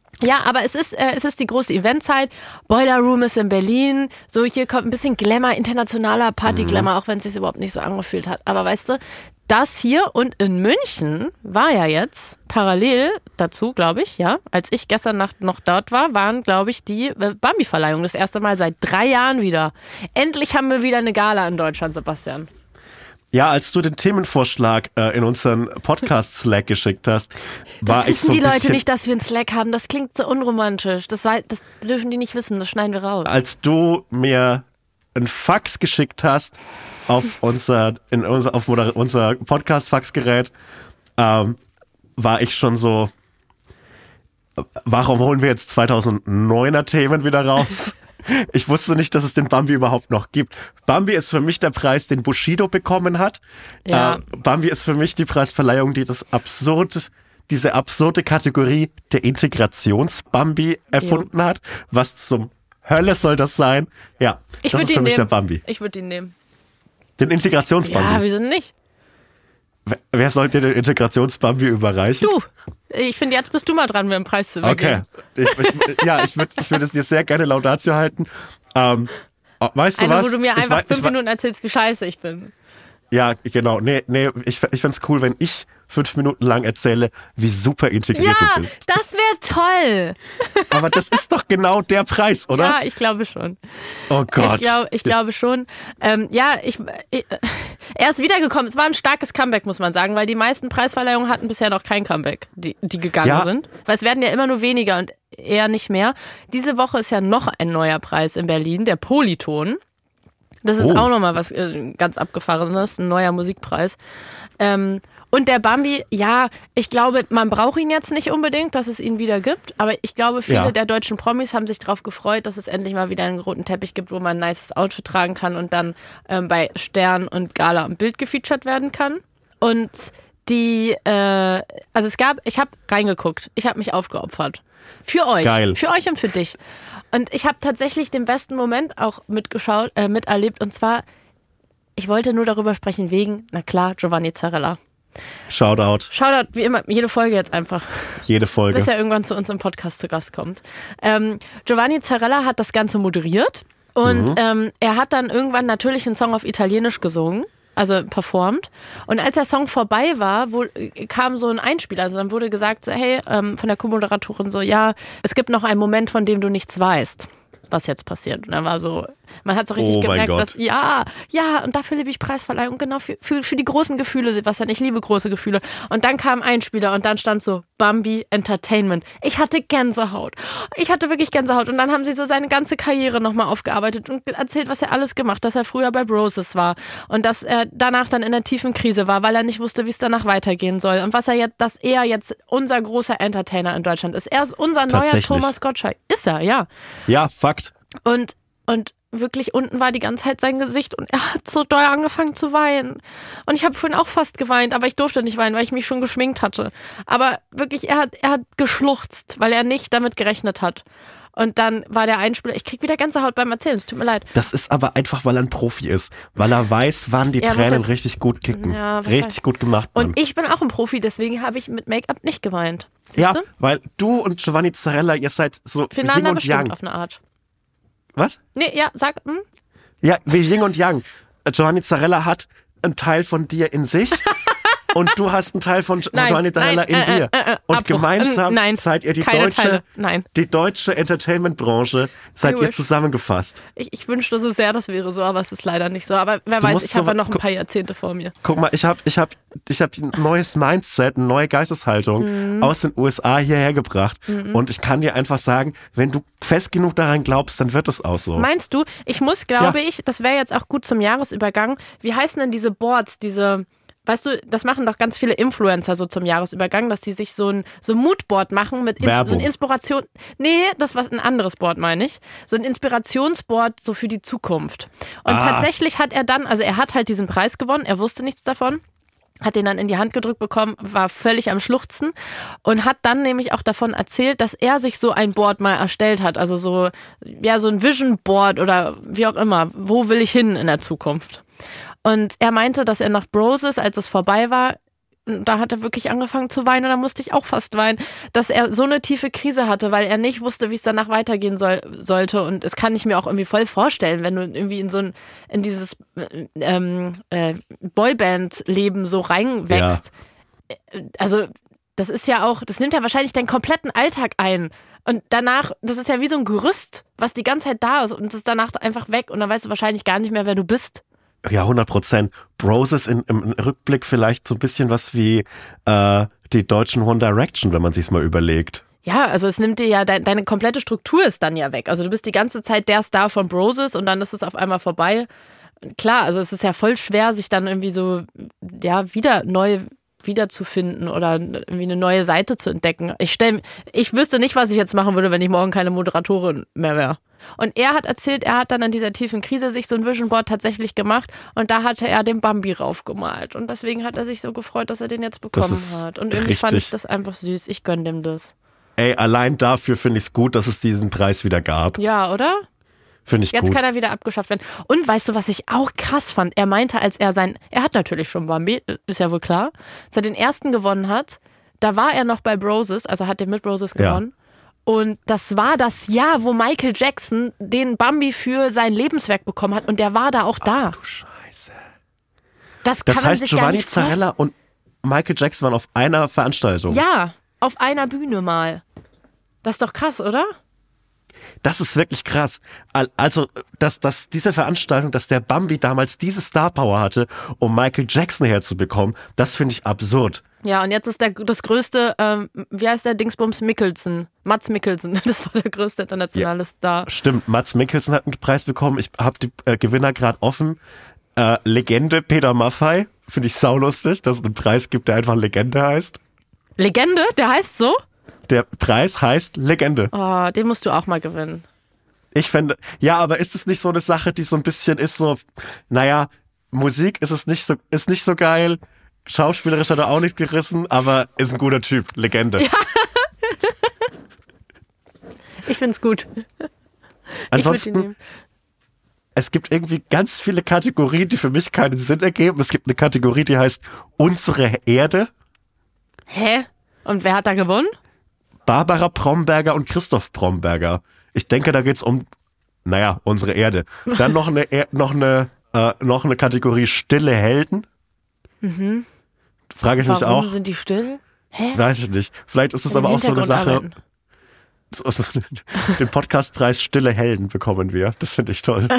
Ja, aber es ist, äh, es ist die große Eventzeit. Boiler Room ist in Berlin. So, hier kommt ein bisschen Glamour, internationaler Party-Glamour, mhm. auch wenn es sich überhaupt nicht so angefühlt hat. Aber weißt du, das hier und in München war ja jetzt parallel dazu, glaube ich, ja, als ich gestern Nacht noch dort war, waren, glaube ich, die Bambi-Verleihungen das erste Mal seit drei Jahren wieder. Endlich haben wir wieder eine Gala in Deutschland, Sebastian. Ja, als du den Themenvorschlag äh, in unseren Podcast-Slack geschickt hast, war das ich wissen so ein die Leute bisschen, nicht, dass wir einen Slack haben. Das klingt so unromantisch. Das, sei, das dürfen die nicht wissen. Das schneiden wir raus. Als du mir einen Fax geschickt hast auf unser, in unser, auf unser Podcast-Faxgerät, ähm, war ich schon so, warum holen wir jetzt zweitausenddeuner Themen wieder raus? Ich wusste nicht, dass es den Bambi überhaupt noch gibt. Bambi ist für mich der Preis, den Bushido bekommen hat. Ja. Äh, Bambi ist für mich die Preisverleihung, die das absurd, diese absurde Kategorie der Integrations-Bambi erfunden ja. hat. Was zum Hölle soll das sein? Ja, ich das ist für mich nehmen. der Bambi. Ich würde ihn nehmen. Den Integrations-Bambi? Ja, wieso nicht? Wer soll dir den Integrations-Bambi überreichen? Du! Ich finde, jetzt bist du mal dran, mir einen Preis zu übergeben. Okay. Ich, ich, ja, ich würde ich würd es dir sehr gerne Laudatio halten. Ähm, weißt du Eine, was? wo du mir ich einfach weiß, fünf ich, Minuten erzählst, wie scheiße ich bin. Ja, genau. Nee, nee, ich, ich find's cool, wenn ich fünf Minuten lang erzähle, wie super integriert ja, du bist. Das wäre toll. Aber das ist doch genau der Preis, oder? Ja, ich glaube schon. Oh Gott. Ich, glaub, ich glaube schon. Ähm, ja, ich, ich, er ist wiedergekommen. Es war ein starkes Comeback, muss man sagen, weil die meisten Preisverleihungen hatten bisher noch kein Comeback, die, die gegangen ja. sind. Weil es werden ja immer nur weniger und eher nicht mehr. Diese Woche ist ja noch ein neuer Preis in Berlin, der Polyton. Das ist oh. auch nochmal was äh, ganz Abgefahrenes, ein neuer Musikpreis. Ähm, und der Bambi, ja, ich glaube, man braucht ihn jetzt nicht unbedingt, dass es ihn wieder gibt, aber ich glaube, viele ja. der deutschen Promis haben sich darauf gefreut, dass es endlich mal wieder einen roten Teppich gibt, wo man ein nices Outfit tragen kann und dann ähm, bei Stern und Gala im Bild gefeatured werden kann. Und die, äh, also es gab, ich habe reingeguckt, ich habe mich aufgeopfert. Für euch. Geil. Für euch und für dich. Und ich habe tatsächlich den besten Moment auch mitgeschaut, äh, miterlebt. Und zwar, ich wollte nur darüber sprechen wegen, na klar, Giovanni Zarella. Shoutout. Shoutout, wie immer, jede Folge jetzt einfach. Jede Folge. Bis er irgendwann zu uns im Podcast zu Gast kommt. Ähm, Giovanni Zarella hat das Ganze moderiert. Und mhm. ähm, er hat dann irgendwann natürlich einen Song auf Italienisch gesungen. Also performt. Und als der Song vorbei war, wo, kam so ein Einspieler. Also dann wurde gesagt, so, hey, ähm, von der Co-Moderatorin so, ja, es gibt noch einen Moment, von dem du nichts weißt, was jetzt passiert. Und dann war so, man hat so richtig oh gemerkt, Gott. dass, ja, ja, und dafür liebe ich Preisverleihung, genau, für, für, für die großen Gefühle, Sebastian, ich liebe große Gefühle. Und dann kam ein Einspieler und dann stand so, Bambi Entertainment. Ich hatte Gänsehaut. Ich hatte wirklich Gänsehaut. Und dann haben sie so seine ganze Karriere nochmal aufgearbeitet und erzählt, was er alles gemacht, dass er früher bei Broses war und dass er danach dann in der tiefen Krise war, weil er nicht wusste, wie es danach weitergehen soll. Und was er jetzt, dass er jetzt unser großer Entertainer in Deutschland ist. Er ist unser neuer Thomas Gottschalk. Ist er, ja. Ja, Fakt. Und, und wirklich unten war die ganze Zeit sein Gesicht und er hat so doll angefangen zu weinen. Und ich habe vorhin auch fast geweint, aber ich durfte nicht weinen, weil ich mich schon geschminkt hatte. Aber wirklich, er hat, er hat geschluchzt, weil er nicht damit gerechnet hat. Und dann war der Einspieler, ich krieg wieder Gänsehaut beim Erzählen, es tut mir leid. Das ist aber einfach, weil er ein Profi ist. Weil er weiß, wann die er Tränen jetzt, richtig gut kicken. Ja, richtig gut gemacht, Mann. Und ich bin auch ein Profi, deswegen habe ich mit Make-up nicht geweint. Siehst ja, du? weil du und Giovanni Zarella, ihr seid so Füreinander Yin und bestimmt Yang. auf eine Art. Was? Nee, ja, sag, hm? Ja, wie Yin und Yang. Giovanni Zarella hat einen Teil von dir in sich und du hast einen Teil von Nein, Giovanni Zarella nein, in äh, dir. äh, äh, und Abbruch. gemeinsam Nein, seid ihr die keine deutsche, Teile. Nein. die deutsche Entertainment-Branche, seid I ihr wish. zusammengefasst. Ich, ich wünschte so sehr, das wäre so, aber es ist leider nicht so. Aber wer Du weiß, musst ich habe so- ja noch ein guck- paar Jahrzehnte vor mir. Guck mal, ich habe ich hab, ich hab ein neues Mindset, eine neue Geisteshaltung Mhm. aus den U S A hierher gebracht. Und ich kann dir einfach sagen, wenn du fest genug daran glaubst, dann wird es auch so. Meinst du, ich muss, glaube Ja. ich, das wäre jetzt auch gut zum Jahresübergang, wie heißen denn diese Boards, diese, weißt du, das machen doch ganz viele Influencer so zum Jahresübergang, dass die sich so ein so ein Moodboard machen mit in, Werbung. so ein Inspiration, nee, das war ein anderes Board, meine ich, so ein Inspirationsboard so für die Zukunft. Und Ah. tatsächlich hat er dann, also er hat halt diesen Preis gewonnen, er wusste nichts davon. Hat den dann in die Hand gedrückt bekommen, war völlig am Schluchzen und hat dann nämlich auch davon erzählt, dass er sich so ein Board mal erstellt hat, also so, ja, so ein Vision Board oder wie auch immer, wo will ich hin in der Zukunft? Und er meinte, dass er nach Broses, als es vorbei war, da hat er wirklich angefangen zu weinen und da musste ich auch fast weinen, dass er so eine tiefe Krise hatte, weil er nicht wusste, wie es danach weitergehen soll, sollte. Und es kann ich mir auch irgendwie voll vorstellen, wenn du irgendwie in so ein, in dieses ähm, äh, Boyband-Leben so reinwächst. Ja. Also das ist ja auch, das nimmt ja wahrscheinlich deinen kompletten Alltag ein. Und danach, das ist ja wie so ein Gerüst, was die ganze Zeit da ist und das ist danach einfach weg und dann weißt du wahrscheinlich gar nicht mehr, wer du bist. Ja, hundert Prozent. Broses in, im Rückblick vielleicht so ein bisschen was wie äh, die deutschen One Direction, wenn man sich's mal überlegt. Ja, also es nimmt dir ja, de- deine komplette Struktur ist dann ja weg. Also du bist die ganze Zeit der Star von Broses und dann ist es auf einmal vorbei. Klar, also es ist ja voll schwer, sich dann irgendwie so, ja, wieder neu wiederzufinden oder irgendwie eine neue Seite zu entdecken. Ich stell, ich wüsste nicht, was ich jetzt machen würde, wenn ich morgen keine Moderatorin mehr wäre. Und er hat erzählt, er hat dann an dieser tiefen Krise sich so ein Vision Board tatsächlich gemacht und da hatte er den Bambi raufgemalt und deswegen hat er sich so gefreut, dass er den jetzt bekommen hat. Und irgendwie richtig. Fand ich das einfach süß. Ich gönn dem das. Ey, allein dafür finde ich es gut, dass es diesen Preis wieder gab. Ja, oder? Finde ich Jetzt gut. kann er wieder abgeschafft werden. Und weißt du, was ich auch krass fand? Er meinte, als er sein, er hat natürlich schon Bambi, ist ja wohl klar, als er den ersten gewonnen hat, da war er noch bei Broses, also hat er mit Broses gewonnen. Ja. Und das war das Jahr, wo Michael Jackson den Bambi für sein Lebenswerk bekommen hat und der war da auch da. Ach du Scheiße. Das, das kann heißt, man sich Giovanni gar nicht vorstellen. Zarella und Michael Jackson waren auf einer Veranstaltung. Ja, auf einer Bühne mal. Das ist doch krass, oder? Das ist wirklich krass. Also, dass, dass diese Veranstaltung, dass der Bambi damals diese Star Power hatte, um Michael Jackson herzubekommen, das finde ich absurd. Ja, und jetzt ist der, das größte, ähm, wie heißt der Dingsbums Mikkelsen? Mats Mikkelsen, das war der größte internationale ja, Star. Stimmt, Mats Mikkelsen hat einen Preis bekommen. Ich habe die äh, Gewinner gerade offen. Äh, Legende Peter Maffay, finde ich saulustig, dass es einen Preis gibt, der einfach Legende heißt. Legende? Der heißt so? Der Preis heißt Legende. Oh, den musst du auch mal gewinnen. Ich fände, ja, aber ist es nicht so eine Sache, die so ein bisschen ist so, naja, Musik ist es nicht so, ist nicht so geil, schauspielerisch hat er auch nichts gerissen, aber ist ein guter Typ, Legende. Ja. Ich find's gut. Ansonsten, es gibt irgendwie ganz viele Kategorien, die für mich keinen Sinn ergeben. Es gibt eine Kategorie, die heißt Unsere Erde. Hä? Und wer hat da gewonnen? Barbara Bromberger und Christoph Bromberger. Ich denke, da geht's um, naja, unsere Erde. Dann noch eine, noch eine, äh, noch eine Kategorie Stille Helden. Mhm. Frage ich Warum mich auch. Warum sind die still? Hä? Weiß ich nicht. Vielleicht ist es aber auch so eine Sache. So, den Podcastpreis Stille Helden bekommen wir. Das finde ich toll.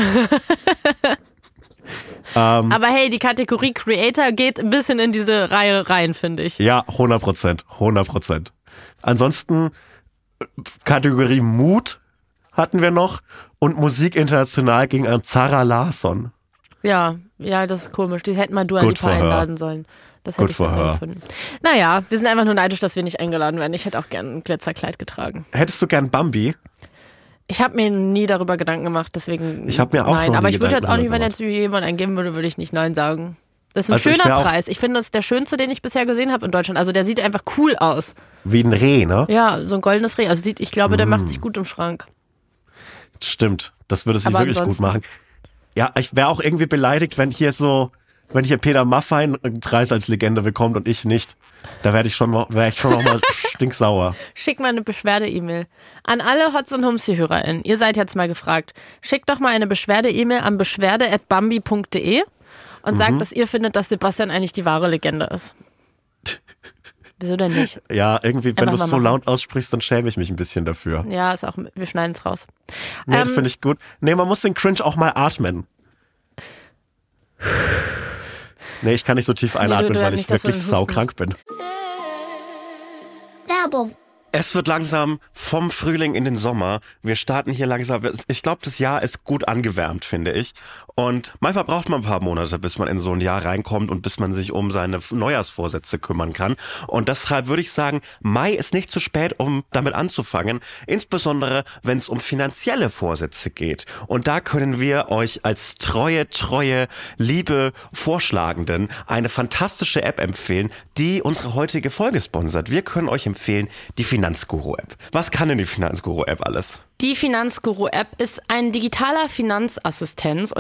ähm, aber hey, die Kategorie Creator geht ein bisschen in diese Reihe rein, finde ich. Ja, hundert Prozent. hundert Prozent. Ansonsten Kategorie Mut hatten wir noch und Musik international ging an Zara Larsson. Ja, ja, das ist komisch. Die hätten mal Dua Lipa einladen sollen. Das hätte Gut ich besser gefunden. Naja, wir sind einfach nur neidisch, dass wir nicht eingeladen werden. Ich hätte auch gern ein Glitzerkleid getragen. Hättest du gern Bambi? Ich habe mir nie darüber Gedanken gemacht, deswegen ich hab mir auch nein. Noch nie Aber ich würde Gedanken jetzt auch nicht, wenn gemacht. jetzt jemand einen geben würde, würde ich nicht nein sagen. Das ist ein also schöner ich Preis. Ich finde, das ist der schönste, den ich bisher gesehen habe in Deutschland. Also der sieht einfach cool aus. Wie ein Reh, ne? Ja, so ein goldenes Reh. Also sieht, ich glaube, der mm. macht sich gut im Schrank. Stimmt, das würde sich Aber wirklich gut machen. Ja, ich wäre auch irgendwie beleidigt, wenn hier so, wenn hier Peter Maffay einen Preis als Legende bekommt und ich nicht. Da werde ich schon, wäre ich schon noch mal stinksauer. Schick mal eine Beschwerde-E-Mail an alle Hotz und Humsi-HörerInnen. Ihr seid jetzt mal gefragt. Schickt doch mal eine Beschwerde-E-Mail an beschwerde at bambi punkt de und sagt, mhm. dass ihr findet, dass Sebastian eigentlich die wahre Legende ist. Wieso denn nicht? Ja, irgendwie, wenn du es so laut aussprichst, dann schäme ich mich ein bisschen dafür. Ja, ist auch, wir schneiden es raus. Nee, ähm, das finde ich gut. Nee, man muss den Cringe auch mal atmen. Nee, ich kann nicht so tief einatmen, nee, du, du weil ich nicht, wirklich saukrank bin. Werbung. Es wird langsam vom Frühling in den Sommer. Wir starten hier langsam. Ich glaube, das Jahr ist gut angewärmt, finde ich. Und manchmal braucht man ein paar Monate, bis man in so ein Jahr reinkommt und bis man sich um seine Neujahrsvorsätze kümmern kann. Und deshalb würde ich sagen, Mai ist nicht zu spät, um damit anzufangen. Insbesondere, wenn es um finanzielle Vorsätze geht. Und da können wir euch als treue, treue, liebe Vorschlagenden eine fantastische App empfehlen, die unsere heutige Folge sponsert. Wir können euch empfehlen, die Finanzguru-App. Was kann denn die Finanzguru-App alles? Die Finanzguru-App ist ein digitaler Finanzassistent und hat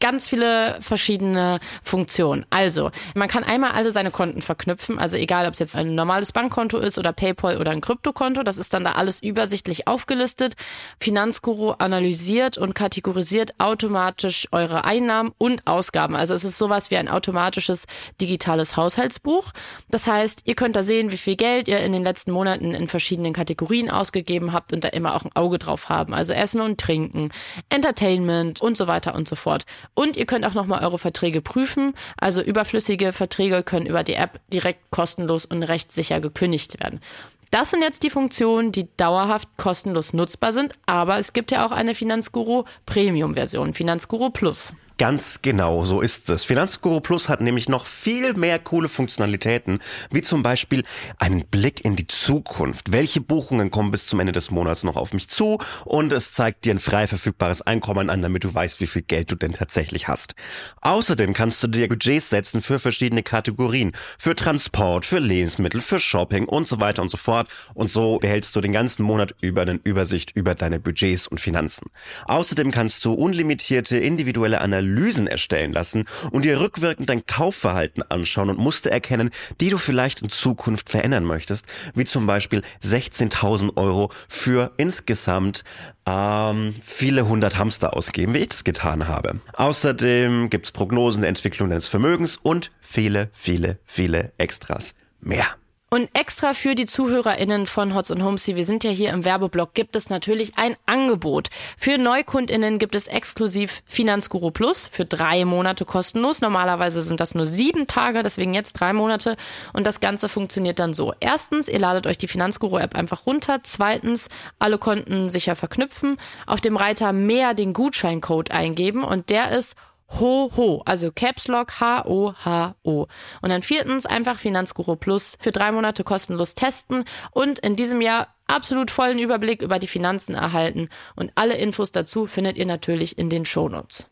ganz viele verschiedene Funktionen. Also, man kann einmal alle seine Konten verknüpfen, also egal, ob es jetzt ein normales Bankkonto ist oder PayPal oder ein Kryptokonto, das ist dann da alles übersichtlich aufgelistet. Finanzguru analysiert und kategorisiert automatisch eure Einnahmen und Ausgaben. Also es ist sowas wie ein automatisches digitales Haushaltsbuch. Das heißt, ihr könnt da sehen, wie viel Geld ihr in den letzten Monaten in verschiedenen Kategorien ausgegeben habt und da immer auch ein Auge drauf haben. Also Essen und Trinken, Entertainment und so weiter und so fort. Und ihr könnt auch nochmal eure Verträge prüfen. Also überflüssige Verträge können über die App direkt kostenlos und rechtssicher gekündigt werden. Das sind jetzt die Funktionen, die dauerhaft kostenlos nutzbar sind, aber es gibt ja auch eine Finanzguru Premium-Version, Finanzguru Plus. Ganz genau, so ist es. Finanzguru Plus hat nämlich noch viel mehr coole Funktionalitäten, wie zum Beispiel einen Blick in die Zukunft. Welche Buchungen kommen bis zum Ende des Monats noch auf mich zu? Und es zeigt dir ein frei verfügbares Einkommen an, damit du weißt, wie viel Geld du denn tatsächlich hast. Außerdem kannst du dir Budgets setzen für verschiedene Kategorien. Für Transport, für Lebensmittel, für Shopping und so weiter und so fort. Und so behältst du den ganzen Monat über eine Übersicht über deine Budgets und Finanzen. Außerdem kannst du unlimitierte individuelle Analysen Analysen erstellen lassen und dir rückwirkend dein Kaufverhalten anschauen und Muster erkennen, die du vielleicht in Zukunft verändern möchtest, wie zum Beispiel sechzehntausend Euro für insgesamt ähm, viele hundert Hamster ausgeben, wie ich das getan habe. Außerdem gibt's Prognosen der Entwicklung deines Vermögens und viele, viele, viele Extras mehr. Und extra für die ZuhörerInnen von Hotz und Homesy, wir sind ja hier im Werbeblock, gibt es natürlich ein Angebot. Für NeukundInnen gibt es exklusiv Finanzguru Plus für drei Monate kostenlos. Normalerweise sind das nur sieben Tage, deswegen jetzt drei Monate. Und das Ganze funktioniert dann so. Erstens, ihr ladet euch die Finanzguru-App einfach runter. Zweitens, alle Konten sicher verknüpfen. Auf dem Reiter mehr den Gutscheincode eingeben und der ist Ho Ho, also Caps Lock H O H O. Und dann viertens einfach Finanzguru Plus für drei Monate kostenlos testen und in diesem Jahr absolut vollen Überblick über die Finanzen erhalten. Und alle Infos dazu findet ihr natürlich in den Shownotes.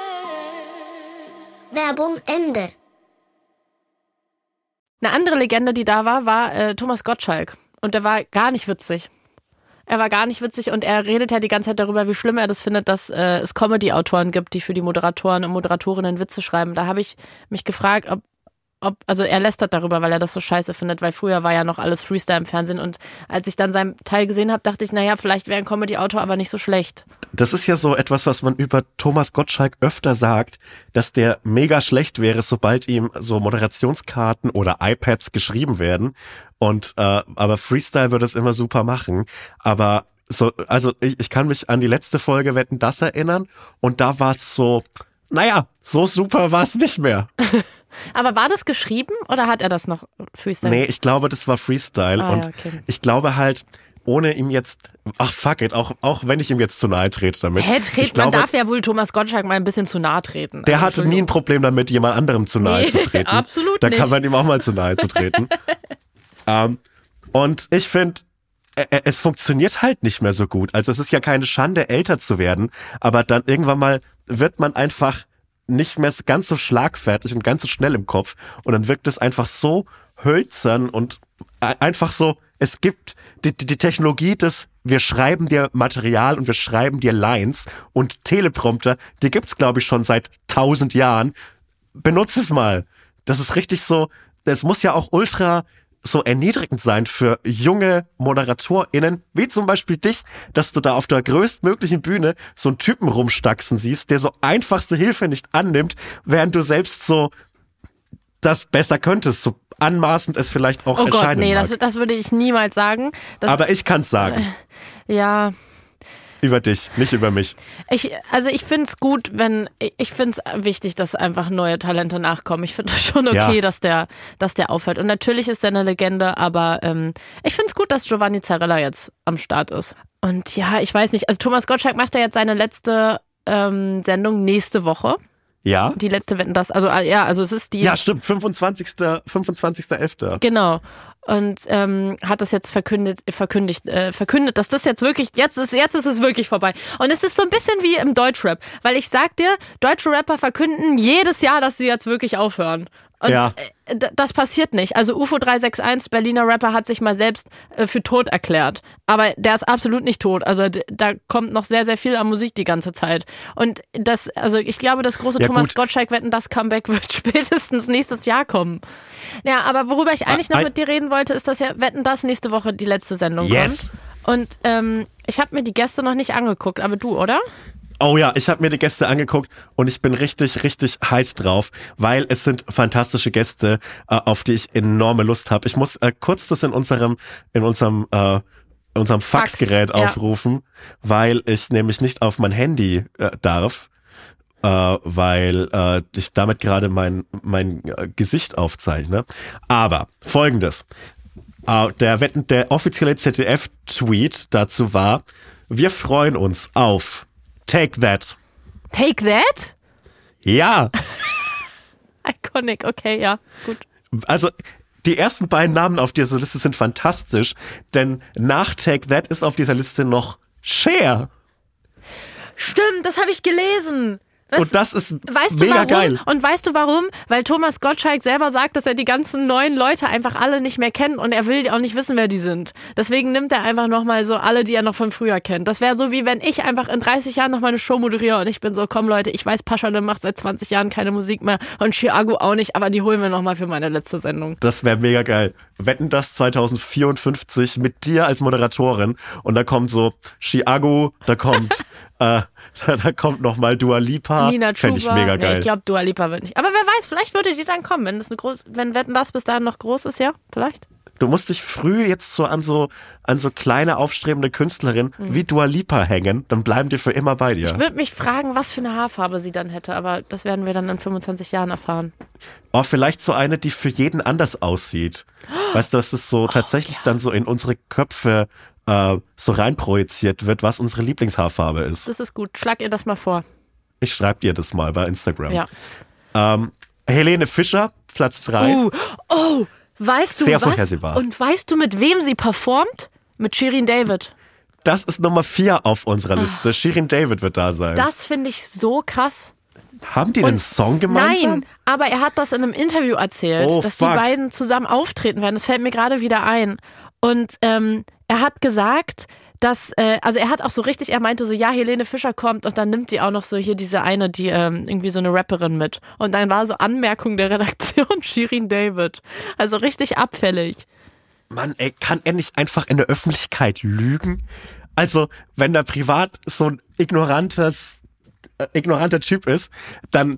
Werbung Ende. Eine andere Legende, die da war, war äh, Thomas Gottschalk. Und der war gar nicht witzig. Er war gar nicht witzig und er redet ja die ganze Zeit darüber, wie schlimm er das findet, dass äh, es Comedy-Autoren gibt, die für die Moderatoren und Moderatorinnen Witze schreiben. Da habe ich mich gefragt, ob, ob, also er lästert darüber, weil er das so scheiße findet, weil früher war ja noch alles Freestyle im Fernsehen und als ich dann seinen Teil gesehen habe, dachte ich, naja, vielleicht wäre ein Comedy-Autor aber nicht so schlecht. Das ist ja so etwas, was man über Thomas Gottschalk öfter sagt, dass der mega schlecht wäre, sobald ihm so Moderationskarten oder iPads geschrieben werden. Und äh, aber Freestyle würde es immer super machen. Aber so, also ich, ich kann mich an die letzte Folge Wetten, das erinnern und da war es so, naja, so super war es nicht mehr. Aber war das geschrieben oder hat er das noch Freestyle? Nee, ich glaube, das war Freestyle. Ah, und ja, okay. Ich glaube halt, ohne ihm jetzt, ach fuck it, auch, auch wenn ich ihm jetzt zu nahe trete damit. Hä, tret, ich glaube, man darf ja wohl Thomas Gottschalk mal ein bisschen zu nahe treten. Der also, hatte nie ein Problem damit, jemand anderem zu nahe nee, zu treten. Absolut da nicht. Da kann man ihm auch mal zu nahe zu treten. um, und ich finde, es funktioniert halt nicht mehr so gut. Also es ist ja keine Schande, älter zu werden, aber dann irgendwann mal wird man einfach nicht mehr ganz so schlagfertig und ganz so schnell im Kopf und dann wirkt es einfach so hölzern und einfach so, es gibt die, die, die Technologie des, wir schreiben dir Material und wir schreiben dir Lines und Teleprompter, die gibt's glaube ich schon seit tausend Jahren. Benutz es mal. Das ist richtig so, es muss ja auch ultra so erniedrigend sein für junge ModeratorInnen, wie zum Beispiel dich, dass du da auf der größtmöglichen Bühne so einen Typen rumstaxen siehst, der so einfachste Hilfe nicht annimmt, während du selbst so das besser könntest, so anmaßend es vielleicht auch oh erscheinen Gott, nee, mag. das, das würde ich niemals sagen. Das, Aber ich kann's sagen. Äh, ja... Über dich, nicht über mich. Ich, also ich find's gut, wenn, ich find's wichtig, dass einfach neue Talente nachkommen. Ich finde es schon okay, ja. dass der, dass der aufhört. Und natürlich ist er eine Legende, aber ähm, ich find's gut, dass Giovanni Zarella jetzt am Start ist. Und ja, ich weiß nicht, also Thomas Gottschalk macht ja jetzt seine letzte ähm, Sendung nächste Woche. Ja. Die letzte Wetten, das, also ja, also es ist die. Ja, stimmt, fünfundzwanzigster elfter Genau. Und ähm, hat das jetzt verkündet, verkündigt, äh, verkündet, dass das jetzt wirklich, jetzt ist, jetzt ist es wirklich vorbei. Und es ist so ein bisschen wie im Deutschrap, weil ich sag dir, deutsche Rapper verkünden jedes Jahr, dass sie jetzt wirklich aufhören. Und Ja. äh, d- das passiert nicht. Also U F O drei sechs eins, Berliner Rapper, hat sich mal selbst äh, für tot erklärt. Aber der ist absolut nicht tot. Also d- da kommt noch sehr, sehr viel an Musik die ganze Zeit. Und das, also ich glaube, das große Ja, Thomas gut. Gottschalk Wetten, das Comeback wird spätestens nächstes Jahr kommen. Ja, aber worüber ich eigentlich noch Ein- mit dir reden wollte, ist, dass ja Wetten, das nächste Woche die letzte Sendung Yes. kommt. Und ähm, ich habe mir die Gäste noch nicht angeguckt, aber du, oder? Oh ja, ich habe mir die Gäste angeguckt und ich bin richtig, richtig heiß drauf, weil es sind fantastische Gäste, äh, auf die ich enorme Lust habe. Ich muss äh, kurz das in unserem, in unserem, äh, unserem Fax, Faxgerät ja. aufrufen, weil ich nämlich nicht auf mein Handy äh, darf, äh, weil äh, ich damit gerade mein, mein äh, Gesicht aufzeichne. Aber Folgendes. Äh, der, Wetten, der offizielle Z D F-Tweet dazu war, wir freuen uns auf Take That. Take That? Ja, Iconic, okay, ja, gut. also die ersten beiden Namen auf dieser Liste sind fantastisch, denn nach Take That ist auf dieser Liste noch Cher. Stimmt, das habe ich gelesen. Was, Und das ist weißt du mega warum? geil. Und weißt du warum? Weil Thomas Gottschalk selber sagt, dass er die ganzen neuen Leute einfach alle nicht mehr kennt und er will auch nicht wissen, wer die sind. Deswegen nimmt er einfach nochmal so alle, die er noch von früher kennt. Das wäre so, wie wenn ich einfach in dreißig Jahren noch mal eine Show moderiere und ich bin so, komm Leute, ich weiß, Paschanim macht seit zwanzig Jahren keine Musik mehr und Chiago auch nicht, aber die holen wir nochmal für meine letzte Sendung. Das wäre mega geil. Wetten, das zwanzig vierundfünfzig mit dir als Moderatorin und da kommt so Chiago, da kommt äh, da, da kommt nochmal Dua Lipa. Nina Fänd ich Chuba. mega geil. Nee, ich glaube, Dua Lipa wird nicht. Aber wer weiß, vielleicht würde die dann kommen, wenn das eine groß, wenn Wetten, das bis dahin noch groß ist, ja, vielleicht. Du musst dich früh jetzt so an so an so kleine aufstrebende Künstlerinnen wie Dua Lipa hängen, dann bleiben die für immer bei dir. Ich würde mich fragen, was für eine Haarfarbe sie dann hätte, aber das werden wir dann in fünfundzwanzig Jahren erfahren. Oh, vielleicht so eine, die für jeden anders aussieht. Weißt du, dass es so tatsächlich dann so in unsere Köpfe äh, so reinprojiziert wird, was unsere Lieblingshaarfarbe ist. Das ist gut. Schlag ihr das mal vor. Ich schreibe dir das mal bei Instagram. Ja. Ähm, Helene Fischer, Platz drei. Uh, oh, weißt du Sehr was? vorhersehbar. Und weißt du, mit wem sie performt? Mit Shirin David. Das ist Nummer vier auf unserer Liste. Shirin David wird da sein. Das finde ich so krass. Haben die einen Song gemeinsam? Nein, aber er hat das in einem Interview erzählt, Oh, dass fuck. die beiden zusammen auftreten werden. Das fällt mir gerade wieder ein. Und ähm, er hat gesagt, dass, äh, also er hat auch so richtig, er meinte so, ja, Helene Fischer kommt und dann nimmt die auch noch so hier diese eine, die ähm, irgendwie so eine Rapperin mit. Und dann war so Anmerkung der Redaktion Shirin David. Also richtig abfällig. Mann, ey, kann er nicht einfach in der Öffentlichkeit lügen? Also, wenn da privat so ein ignorantes, äh, ignoranter Typ ist, dann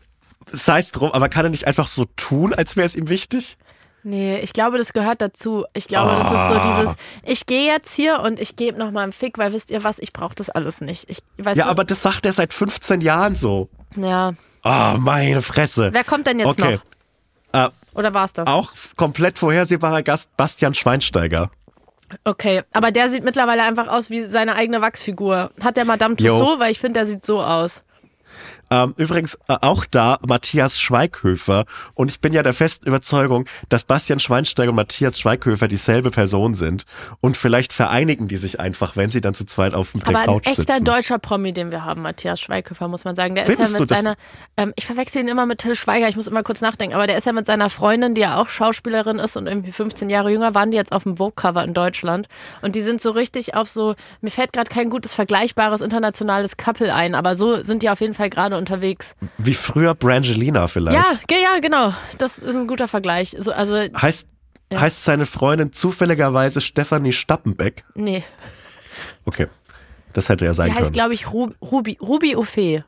sei es drum, aber kann er nicht einfach so tun, als wäre es ihm wichtig? Nee, ich glaube, das gehört dazu. Ich glaube, das ist so dieses, ich gehe jetzt hier und ich gebe nochmal einen Fick, weil wisst ihr was, ich brauche das alles nicht. Ich, weißt Ja, du, aber das sagt er seit fünfzehn Jahren so. ja. Ah, meine Fresse. Wer kommt denn jetzt Okay. noch? Äh, Oder war's das? auch komplett vorhersehbarer Gast Bastian Schweinsteiger. Okay, aber der sieht mittlerweile einfach aus wie seine eigene Wachsfigur. Hat der Madame Jo. Tussauds? Weil ich finde, der sieht so aus. Ähm, übrigens äh, auch da Matthias Schweighöfer. Und ich bin ja der festen Überzeugung, dass Bastian Schweinsteiger und Matthias Schweighöfer dieselbe Person sind. Und vielleicht vereinigen die sich einfach, wenn sie dann zu zweit auf der Aber ein Couch echter sitzen. deutscher Promi, den wir haben, Matthias Schweighöfer, muss man sagen. Der Findest ist ja du mit das? seiner, ähm, ich verwechsel ihn immer mit Till Schweiger, ich muss immer kurz nachdenken, aber der ist ja mit seiner Freundin, die ja auch Schauspielerin ist und irgendwie fünfzehn Jahre jünger, waren die jetzt auf dem Vogue-Cover in Deutschland. Und die sind so richtig auf so, mir fällt gerade kein gutes, vergleichbares internationales Couple ein, aber so sind die auf jeden Fall gerade unterwegs. Wie früher Brangelina vielleicht. Ja, ge- ja, genau. Das ist ein guter Vergleich. So, also, Heißt, Ja. heißt seine Freundin zufälligerweise Stefanie Stappenbeck? nee. Okay, das hätte ja sein Die heißt, können. glaube ich, Ru- Ruby, Ruby Ophé.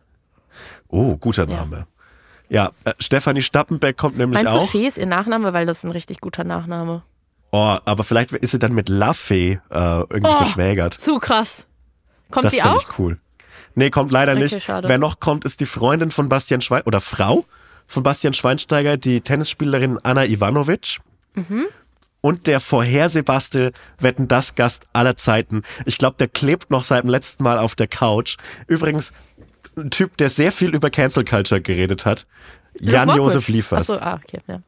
Oh, guter Name. Ja, äh, Stefanie Stappenbeck kommt nämlich Meinst du, auch. Fee ist ihr Nachname? Weil das ist ein richtig guter Nachname. Oh, aber vielleicht ist sie dann mit Lafay äh, irgendwie Oh. verschwägert. Zu krass. Kommt Das sie finde auch? ich cool. Nee, kommt leider Okay, nicht. schade. Wer noch kommt, ist die Freundin von Bastian Schweinsteiger oder Frau von Bastian Schweinsteiger, die Tennisspielerin Anna Ivanovic. Mhm. Und der vorhersehbarste Wetten das Gast aller Zeiten. Ich glaube, der klebt noch seit dem letzten Mal auf der Couch. Übrigens, ein Typ, der sehr viel über Cancel Culture geredet hat. Jan-Josef Liefers. Achso, ah, okay, ja.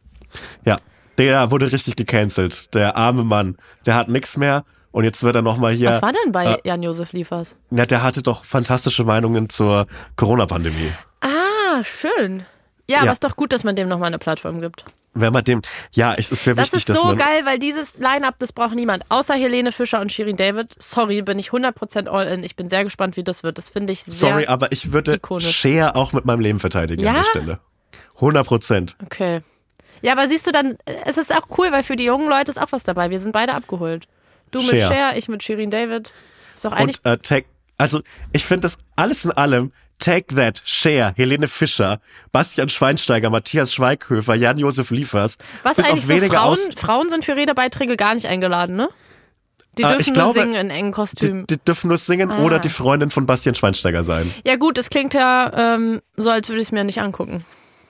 Ja, der wurde richtig gecancelt. Der arme Mann. Der hat nichts mehr. Und jetzt wird er nochmal hier. Was war denn bei äh, Jan-Josef Liefers? Ja, der hatte doch fantastische Meinungen zur Corona-Pandemie. Ah, schön. Ja, aber Ja. ist doch gut, dass man dem nochmal eine Plattform gibt. Wenn man dem, ja, es ist sehr Das wichtig, ist dass so man... geil, weil dieses Line-Up, das braucht niemand. Außer Helene Fischer und Shirin David. Sorry, bin ich hundert Prozent all in. Ich bin sehr gespannt, wie das wird. Das finde ich sehr Sorry, aber ich würde ikonisch. Cher auch mit meinem Leben verteidigen Ja? an der Stelle. hundert Prozent. Okay. Ja, aber siehst du dann, es ist auch cool, weil für die jungen Leute ist auch was dabei. Wir sind beide abgeholt. Du mit Cher. Cher, ich mit Shirin David. Ist doch eigentlich... Und äh, take, also ich finde das alles in allem, Take That, Cher, Helene Fischer, Bastian Schweinsteiger, Matthias Schweighöfer, Jan-Josef Liefers. Was bis eigentlich auf so wenige Frauen, aus, Frauen sind für Redebeiträge gar nicht eingeladen, ne? Die Äh, dürfen ich nur glaube, singen in engen die, Kostümen. die dürfen nur singen Ah. oder die Freundin von Bastian Schweinsteiger sein. Ja gut, das klingt ja ähm, so, als würde ich es mir nicht angucken.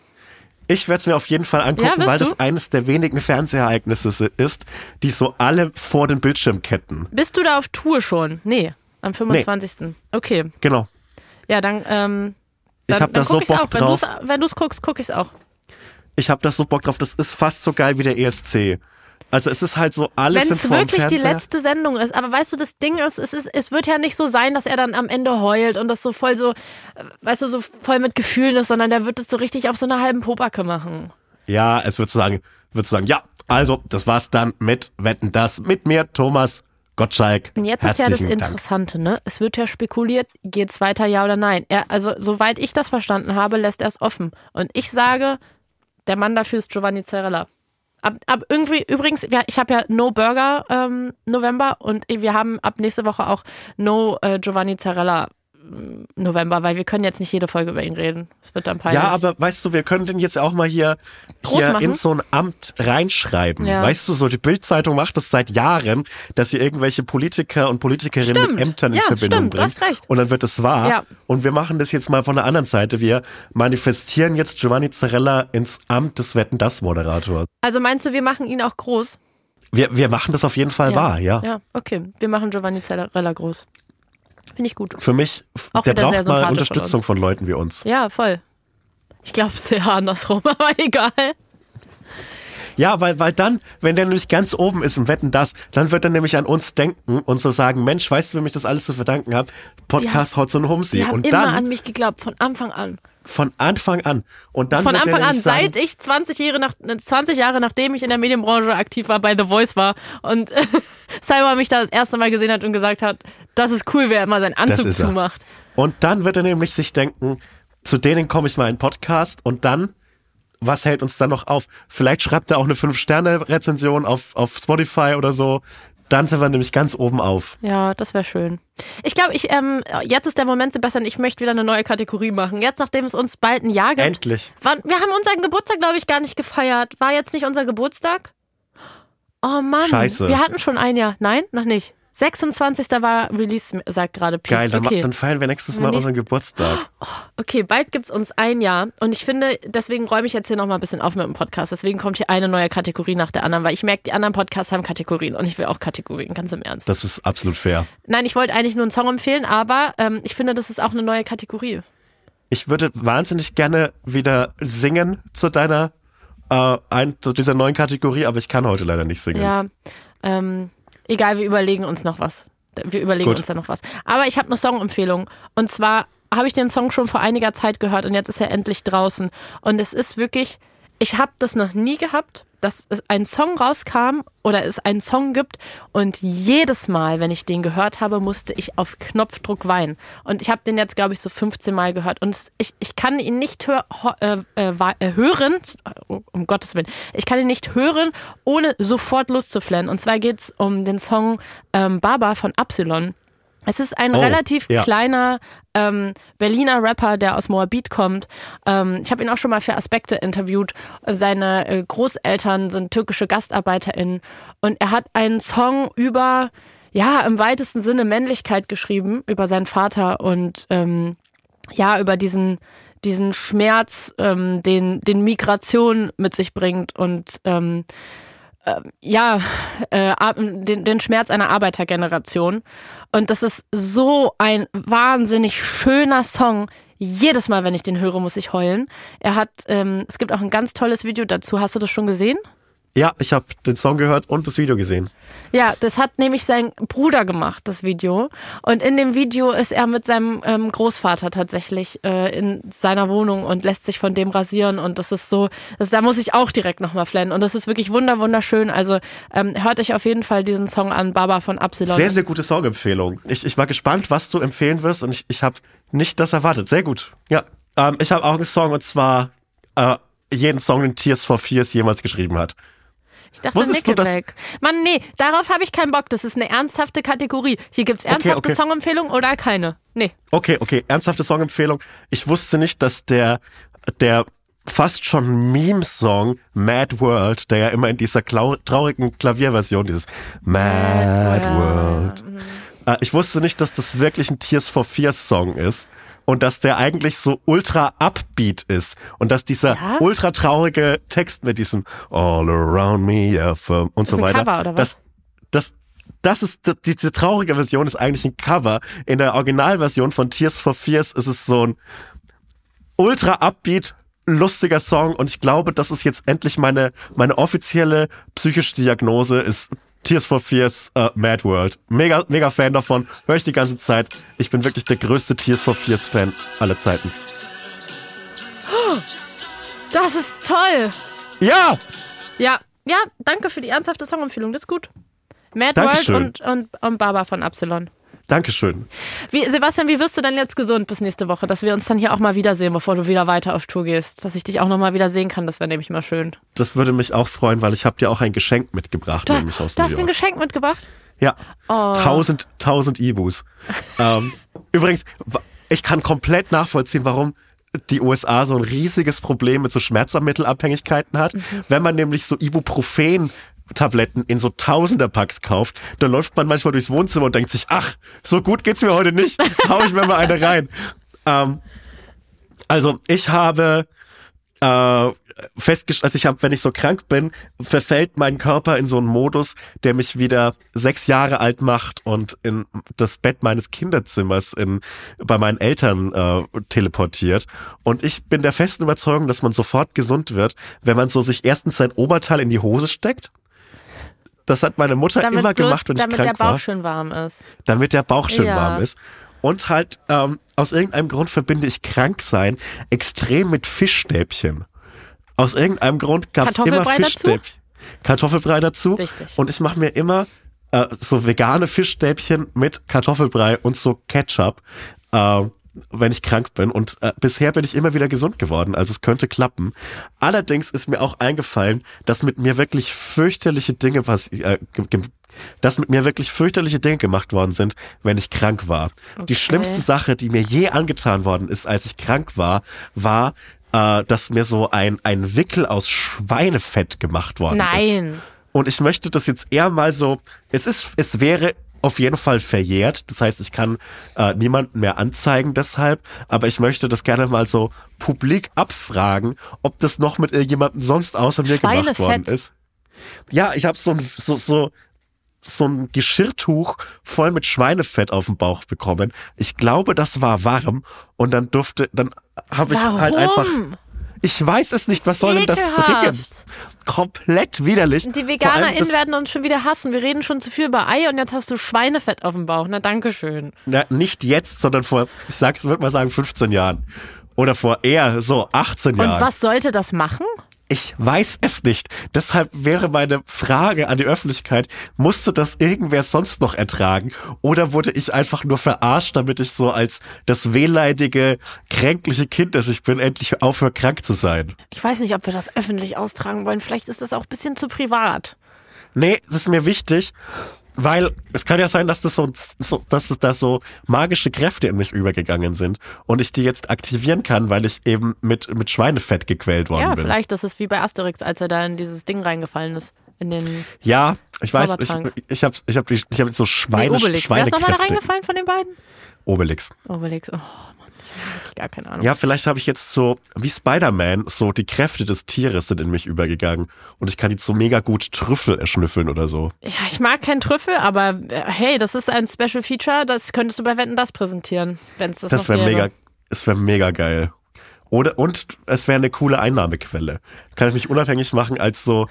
Ich werde es mir auf jeden Fall Ja, angucken, wirst weil du? das eines der wenigen Fernsehereignisse ist, die so alle vor den Bildschirm ketten. Bist du da auf Tour schon? Nee, am fünfundzwanzigsten Okay, Genau. ja, dann, ähm, Ich dann, habe dann da so guck ich's Bock auch. Wenn drauf. du's, wenn du's guckst, guck ich's auch. Ich habe da so Bock drauf. Das ist fast so geil wie der E S C. Also es ist halt so alles Wenn sind es vor dem wirklich die Fernseher. letzte Sendung ist, aber weißt du, das Ding ist, es ist, es wird ja nicht so sein, dass er dann am Ende heult und das so voll so, äh, weißt du, so voll mit Gefühlen ist, sondern der wird es so richtig auf so einer halben Popacke machen. Ja, es wird so sagen, wird so sagen, ja, also das war's dann mit Wetten, das mit mir, Thomas Gottschalk. Und jetzt ist ja das Herzlichen Dank. Interessante, ne? Es wird ja spekuliert, geht's weiter, ja oder nein. Er, also, soweit ich das verstanden habe, lässt er es offen. Und ich sage, der Mann dafür ist Giovanni Zarella. Ab, ab irgendwie, übrigens, ja, ich habe ja No Burger ähm, November und wir haben ab nächste Woche auch No äh, Giovanni Zarella ähm, November, weil wir können jetzt nicht jede Folge über ihn reden. Es wird dann peinlich. Ja, aber weißt du, wir können den jetzt auch mal hier, Groß hier machen? in so ein Amt reinschreiben. Ja. Weißt du, so die Bild-Zeitung macht das seit Jahren, dass sie irgendwelche Politiker und Politikerinnen Stimmt. mit Ämtern in Ja, Verbindung stimmt, du bringt. hast recht. Und dann wird es wahr. Ja. Und wir machen das jetzt mal von der anderen Seite. Wir manifestieren jetzt Giovanni Zarella ins Amt des Wetten-das-Moderators. Also meinst du, wir machen ihn auch groß? Wir, wir machen das auf jeden Fall wahr, ja. Ja, okay. Wir machen Giovanni Zarella groß. Finde ich gut. Für mich, Auch der wieder sehr braucht mal sympathisch von Unterstützung uns. von Leuten wie uns. Ja, voll. Ich glaube es ja andersrum, aber egal. Ja, weil, weil dann, wenn der nämlich ganz oben ist im Wetten das, dann wird er nämlich an uns denken und so sagen, Mensch, weißt du, wem ich das alles zu verdanken habe? Podcast Hotz und Humsi. Die haben Und immer dann an mich geglaubt, von Anfang an. von Anfang an. Und dann Von wird er Anfang an, nämlich sagen, seit ich zwanzig Jahre, nach, zwanzig Jahre nachdem ich in der Medienbranche aktiv war, bei The Voice war und Cyber mich da das erste Mal gesehen hat und gesagt hat, das ist cool, wer immer seinen Anzug ist er. zumacht. Und dann wird er nämlich sich denken, zu denen komme ich mal in den Podcast und dann, was hält uns dann noch auf? Vielleicht schreibt er auch eine fünf Sterne Rezension auf, auf Spotify oder so. Dann sind wir nämlich ganz oben auf. Ja, das wäre schön. Ich glaube, ich ähm, jetzt ist der Moment, Sebastian, ich möchte wieder eine neue Kategorie machen. Jetzt, nachdem es uns bald ein Jahr gibt. Endlich. War, wir haben unseren Geburtstag, glaube ich, gar nicht gefeiert. War jetzt nicht unser Geburtstag? Oh Mann, Scheiße. wir hatten schon ein Jahr. Nein, noch nicht. sechsundzwanzigster war Release, sagt gerade Peace. Geil, dann, okay. ma- dann feiern wir nächstes Mal Nächst- unseren Geburtstag. Okay, bald gibt's uns ein Jahr und ich finde, deswegen räume ich jetzt hier nochmal ein bisschen auf mit dem Podcast. Deswegen kommt hier eine neue Kategorie nach der anderen, weil ich merke, die anderen Podcasts haben Kategorien und ich will auch Kategorien, ganz im Ernst. Das ist absolut fair. Nein, ich wollte eigentlich nur einen Song empfehlen, aber ähm, ich finde, das ist auch eine neue Kategorie. Ich würde wahnsinnig gerne wieder singen zu deiner, äh, ein, zu dieser neuen Kategorie, aber ich kann heute leider nicht singen. Ja, ähm, egal, wir überlegen uns noch was. Wir überlegen Gut. uns da noch was. Aber ich habe eine Songempfehlung und zwar habe ich den Song schon vor einiger Zeit gehört und jetzt ist er endlich draußen. Und es ist wirklich, ich habe das noch nie gehabt, dass es ein Song rauskam oder es einen Song gibt und jedes Mal, wenn ich den gehört habe, musste ich auf Knopfdruck weinen. Und ich habe den jetzt, glaube ich, so fünfzehn Mal gehört und es, ich, ich kann ihn nicht hör, ho- äh, äh, wa- äh, hören, um Gottes Willen, ich kann ihn nicht hören, ohne sofort loszuflennen. Und zwar geht es um den Song ähm, Baba von Absilon. Es ist ein Oh, relativ ja. kleiner ähm, Berliner Rapper, der aus Moabit kommt. Ähm, ich habe ihn auch schon mal für Aspekte interviewt. Seine äh, Großeltern sind türkische GastarbeiterInnen. Und er hat einen Song über, ja, im weitesten Sinne Männlichkeit geschrieben, über seinen Vater und ähm, ja, über diesen, diesen Schmerz, ähm, den, den Migration mit sich bringt und ähm, ja, äh, ab- den, den Schmerz einer Arbeitergeneration. Und das ist so ein wahnsinnig schöner Song. Jedes Mal, wenn ich den höre, muss ich heulen. Er hat, ähm, es gibt auch ein ganz tolles Video dazu. Hast du das schon gesehen? Ja, ich habe den Song gehört und das Video gesehen. Ja, das hat nämlich sein Bruder gemacht, das Video. Und in dem Video ist er mit seinem ähm, Großvater tatsächlich äh, in seiner Wohnung und lässt sich von dem rasieren. Und das ist so, das, da muss ich auch direkt nochmal flennen. Und das ist wirklich wunder wunderschön. Also ähm, hört euch auf jeden Fall diesen Song an, Baba von Absilon. Sehr, sehr gute Songempfehlung. Ich, ich war gespannt, was du empfehlen wirst und ich, ich habe nicht das erwartet. Sehr gut. Ja, ähm, ich habe auch einen Song und zwar äh, jeden Song, den Tears for Fears jemals geschrieben hat. Ich dachte, Nickelback. Mann, nee, darauf habe ich keinen Bock. Das ist eine ernsthafte Kategorie. Hier gibt's ernsthafte okay, okay. Songempfehlungen oder keine. Nee. Okay, okay, ernsthafte Songempfehlung. Ich wusste nicht, dass der, der fast schon Meme-Song Mad World, der ja immer in dieser klau- traurigen Klavierversion, dieses Mad, Mad World. Mhm. Äh, ich wusste nicht, dass das wirklich ein Tears for Fears Song ist. Und dass der eigentlich so ultra upbeat ist. Und dass dieser ja? ultra traurige Text mit diesem All around me, yeah, und so weiter. Cover, oder was? Das, das, das ist, diese traurige Version ist eigentlich ein Cover. In der Originalversion von Tears for Fears ist es so ein ultra upbeat, lustiger Song. Und ich glaube, das ist jetzt endlich meine, meine offizielle psychische Diagnose ist Tears for Fears, uh, Mad World. Mega, mega Fan davon. Höre ich die ganze Zeit. Ich bin wirklich der größte Tears for Fears Fan aller Zeiten. Das ist toll. Ja! Ja, ja, danke für die ernsthafte Songempfehlung. Das ist gut. Mad Dankeschön. World und, und, und Baba von Absilon. Dankeschön. Wie, Sebastian, wie wirst du denn jetzt gesund bis nächste Woche, dass wir uns dann hier auch mal wiedersehen, bevor du wieder weiter auf Tour gehst? Dass ich dich auch noch mal wieder sehen kann, das wäre nämlich mal schön. Das würde mich auch freuen, weil ich habe dir auch ein Geschenk mitgebracht, Du, nämlich aus du New hast mir ein York. Geschenk mitgebracht? Ja, Oh. tausend, tausend Ibus. ähm, übrigens, ich kann komplett nachvollziehen, warum die U S A so ein riesiges Problem mit so Schmerzmittelabhängigkeiten hat. Mhm. Wenn man nämlich so Ibuprofen Tabletten in so Tausender-Packs kauft, dann läuft man manchmal durchs Wohnzimmer und denkt sich, ach, so gut geht's mir heute nicht, hau ich mir mal eine rein. Ähm, also ich habe äh, festgestellt, also ich habe, wenn ich so krank bin, verfällt mein Körper in so einen Modus, der mich wieder sechs Jahre alt macht und in das Bett meines Kinderzimmers in bei meinen Eltern äh, teleportiert. Und ich bin der festen Überzeugung, dass man sofort gesund wird, wenn man so sich erstens sein Oberteil in die Hose steckt. Das hat meine Mutter damit immer bloß, gemacht, wenn ich damit krank der Bauch war. schön warm ist. Damit der Bauch schön Ja. warm ist. Und halt, ähm, aus irgendeinem Grund verbinde ich Kranksein extrem mit Fischstäbchen. Aus irgendeinem Grund gab es immer Kartoffelbrei dazu? Fischstäbchen. Kartoffelbrei dazu. Richtig. Und ich mache mir immer äh, so vegane Fischstäbchen mit Kartoffelbrei und so Ketchup, äh, wenn ich krank bin. Und äh, bisher bin ich immer wieder gesund geworden. Also es könnte klappen. Allerdings ist mir auch eingefallen, dass mit mir wirklich fürchterliche Dinge passi- äh, ge- ge- dass mit mir wirklich fürchterliche Dinge gemacht worden sind, wenn ich krank war. Okay. Die schlimmste Sache, die mir je angetan worden ist, als ich krank war, war, äh, dass mir so ein, ein Wickel aus Schweinefett gemacht worden ist. Nein. Und ich möchte das jetzt eher mal so, es ist, es wäre auf jeden Fall verjährt. Das heißt, ich kann äh, niemanden mehr anzeigen deshalb, aber ich möchte das gerne mal so publik abfragen, ob das noch mit jemandem sonst außer mir gemacht worden Schweinefett? ist. Ja, ich habe so ein, so, so, so ein Geschirrtuch voll mit Schweinefett auf dem Bauch bekommen. Ich glaube, das war warm und dann durfte, dann habe ich Warum? halt einfach, ich weiß es nicht, was soll denn das Ekelhaft. bringen? Komplett widerlich. Die Vor allem VeganerInnen das- werden uns schon wieder hassen. Wir reden schon zu viel über Ei und jetzt hast du Schweinefett auf dem Bauch. Na, danke schön. Na, nicht jetzt, sondern vor, ich sag, ich würde mal sagen, fünfzehn Jahren. Oder vor eher so achtzehn Jahren. Und was sollte das machen? Ich weiß es nicht. Deshalb wäre meine Frage an die Öffentlichkeit, musste das irgendwer sonst noch ertragen? Oder wurde ich einfach nur verarscht, damit ich so als das wehleidige, kränkliche Kind, das ich bin, endlich aufhöre, krank zu sein? Ich weiß nicht, ob wir das öffentlich austragen wollen. Vielleicht ist das auch ein bisschen zu privat. Nee, das ist mir wichtig, weil es kann ja sein, dass das so, so dass das da so magische Kräfte in mich übergegangen sind und ich die jetzt aktivieren kann, weil ich eben mit mit Schweinefett gequält worden Ja, bin. vielleicht ist es wie bei Asterix, als er da in dieses Ding reingefallen ist. In den Ja, ich weiß, ich Zaubertrank. ich habe ich habe ich habe so nee, Schweine Obelix. Wer ist nochmal da Schweinekräfte. reingefallen von den beiden? Obelix. Obelix. Oh Mann, ich habe wirklich gar keine Ahnung. Ja, vielleicht habe ich jetzt so, wie Spider-Man, so die Kräfte des Tieres sind in mich übergegangen und ich kann jetzt so mega gut Trüffel erschnüffeln oder so. Ja, ich mag keinen Trüffel, aber äh, hey, das ist ein Special Feature, das könntest du bei Wetten, das präsentieren, wenn es das, Das noch wäre wäre. mega, es wäre mega geil. Oder, und es wäre eine coole Einnahmequelle. Kann ich mich unabhängig machen als so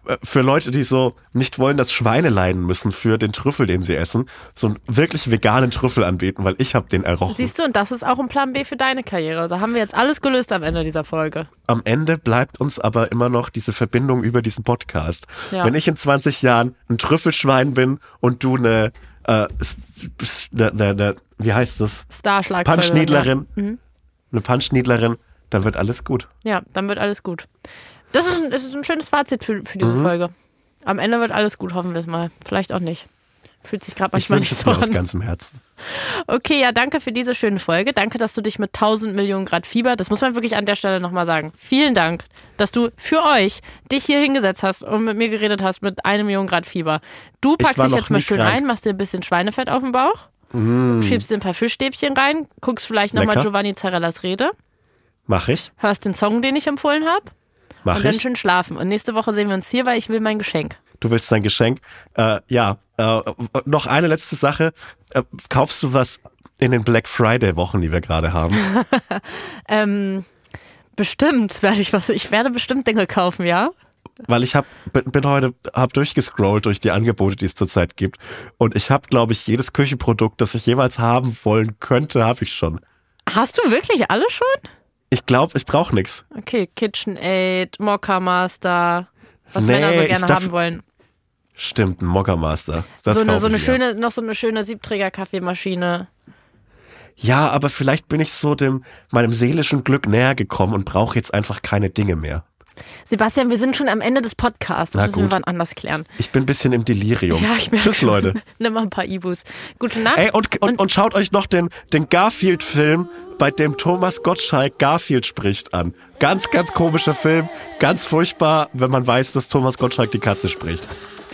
für Leute, die so nicht wollen, dass Schweine leiden müssen für den Trüffel, den sie essen, so einen wirklich veganen Trüffel anbieten, weil ich habe den errochen. Siehst du, und das ist auch ein Plan B für deine Karriere. Also haben wir jetzt alles gelöst am Ende dieser Folge. Am Ende bleibt uns aber immer noch diese Verbindung über diesen Podcast. Ja. Wenn ich in zwanzig Jahren ein Trüffelschwein bin und du eine, äh, ne, ne, ne, wie heißt das? Starschlagzeugerin. Punschniedlerin. Ja. Mhm. Eine Punschniedlerin, dann wird alles gut. Ja, dann wird alles gut. Das ist ein, das ist ein schönes Fazit für, für diese mhm. Folge. Am Ende wird alles gut, hoffen wir es mal. Vielleicht auch nicht. Fühlt sich gerade manchmal nicht so an. Ich wünsche es mir aus ganzem Herzen. Okay, ja, danke für diese schöne Folge. Danke, dass du dich mit tausend Millionen Grad Fieber, das muss man wirklich an der Stelle nochmal sagen. Vielen Dank, dass du für euch dich hier hingesetzt hast und mit mir geredet hast mit einer Million Grad Fieber. Du packst dich jetzt mal schön krank. rein, machst dir ein bisschen Schweinefett auf den Bauch, mm. schiebst dir ein paar Fischstäbchen rein, guckst vielleicht nochmal Giovanni Zarellas Rede. Mach ich. Hörst den Song, den ich empfohlen habe. Mach und dann ich. schön schlafen. Und nächste Woche sehen wir uns hier, weil ich will mein Geschenk. Du willst dein Geschenk. Äh, ja, äh, noch eine letzte Sache. Äh, kaufst du was in den Black Friday-Wochen, die wir gerade haben? ähm, bestimmt werde ich was. Ich werde bestimmt Dinge kaufen, ja. Weil ich hab, bin heute hab durchgescrollt durch die Angebote, die es zurzeit gibt. Und ich habe, glaube ich, jedes Küchenprodukt, das ich jemals haben wollen könnte, habe ich schon. Hast du wirklich alle schon? Ich glaube, ich brauche nichts. Okay, KitchenAid, Mokka Master, was nee, Männer so gerne haben wollen. Stimmt, ein Mokka Master. Das so eine, so eine ich, schöne, ja. noch so eine schöne Siebträger-Kaffeemaschine. Ja, aber vielleicht bin ich so dem meinem seelischen Glück näher gekommen und brauche jetzt einfach keine Dinge mehr. Sebastian, wir sind schon am Ende des Podcasts. Das Na müssen gut. wir wann anders klären. Ich bin ein bisschen im Delirium. Ja, ich merke Tschüss, schon. Leute. Nimm mal ein paar Ibus. Gute Nacht. Ey, und, und, und, und schaut euch noch den, den Garfield-Film, bei dem Thomas Gottschalk Garfield spricht, an. Ganz, ganz komischer Film. Ganz furchtbar, wenn man weiß, dass Thomas Gottschalk die Katze spricht.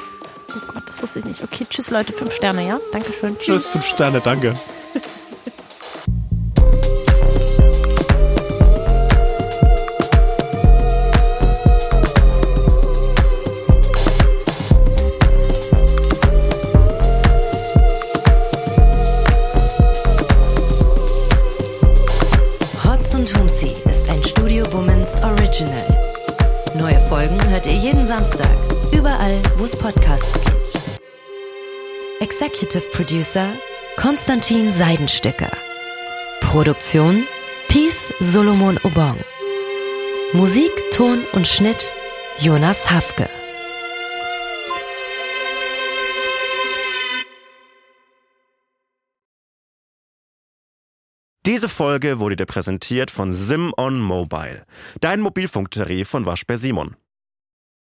Oh Gott, das wusste ich nicht. Okay, tschüss Leute, fünf Sterne, ja? Dankeschön. Tschüss, tschüss fünf Sterne, danke. Original. Neue Folgen hört ihr jeden Samstag, überall, wo es Podcasts gibt. Executive Producer Konstantin Seidenstücker. Produktion Peace Solomon Obong. Musik, Ton und Schnitt Jonas Hafke. Diese Folge wurde dir präsentiert von SimOn Mobile, dein Mobilfunktarif von Waschbär Simon.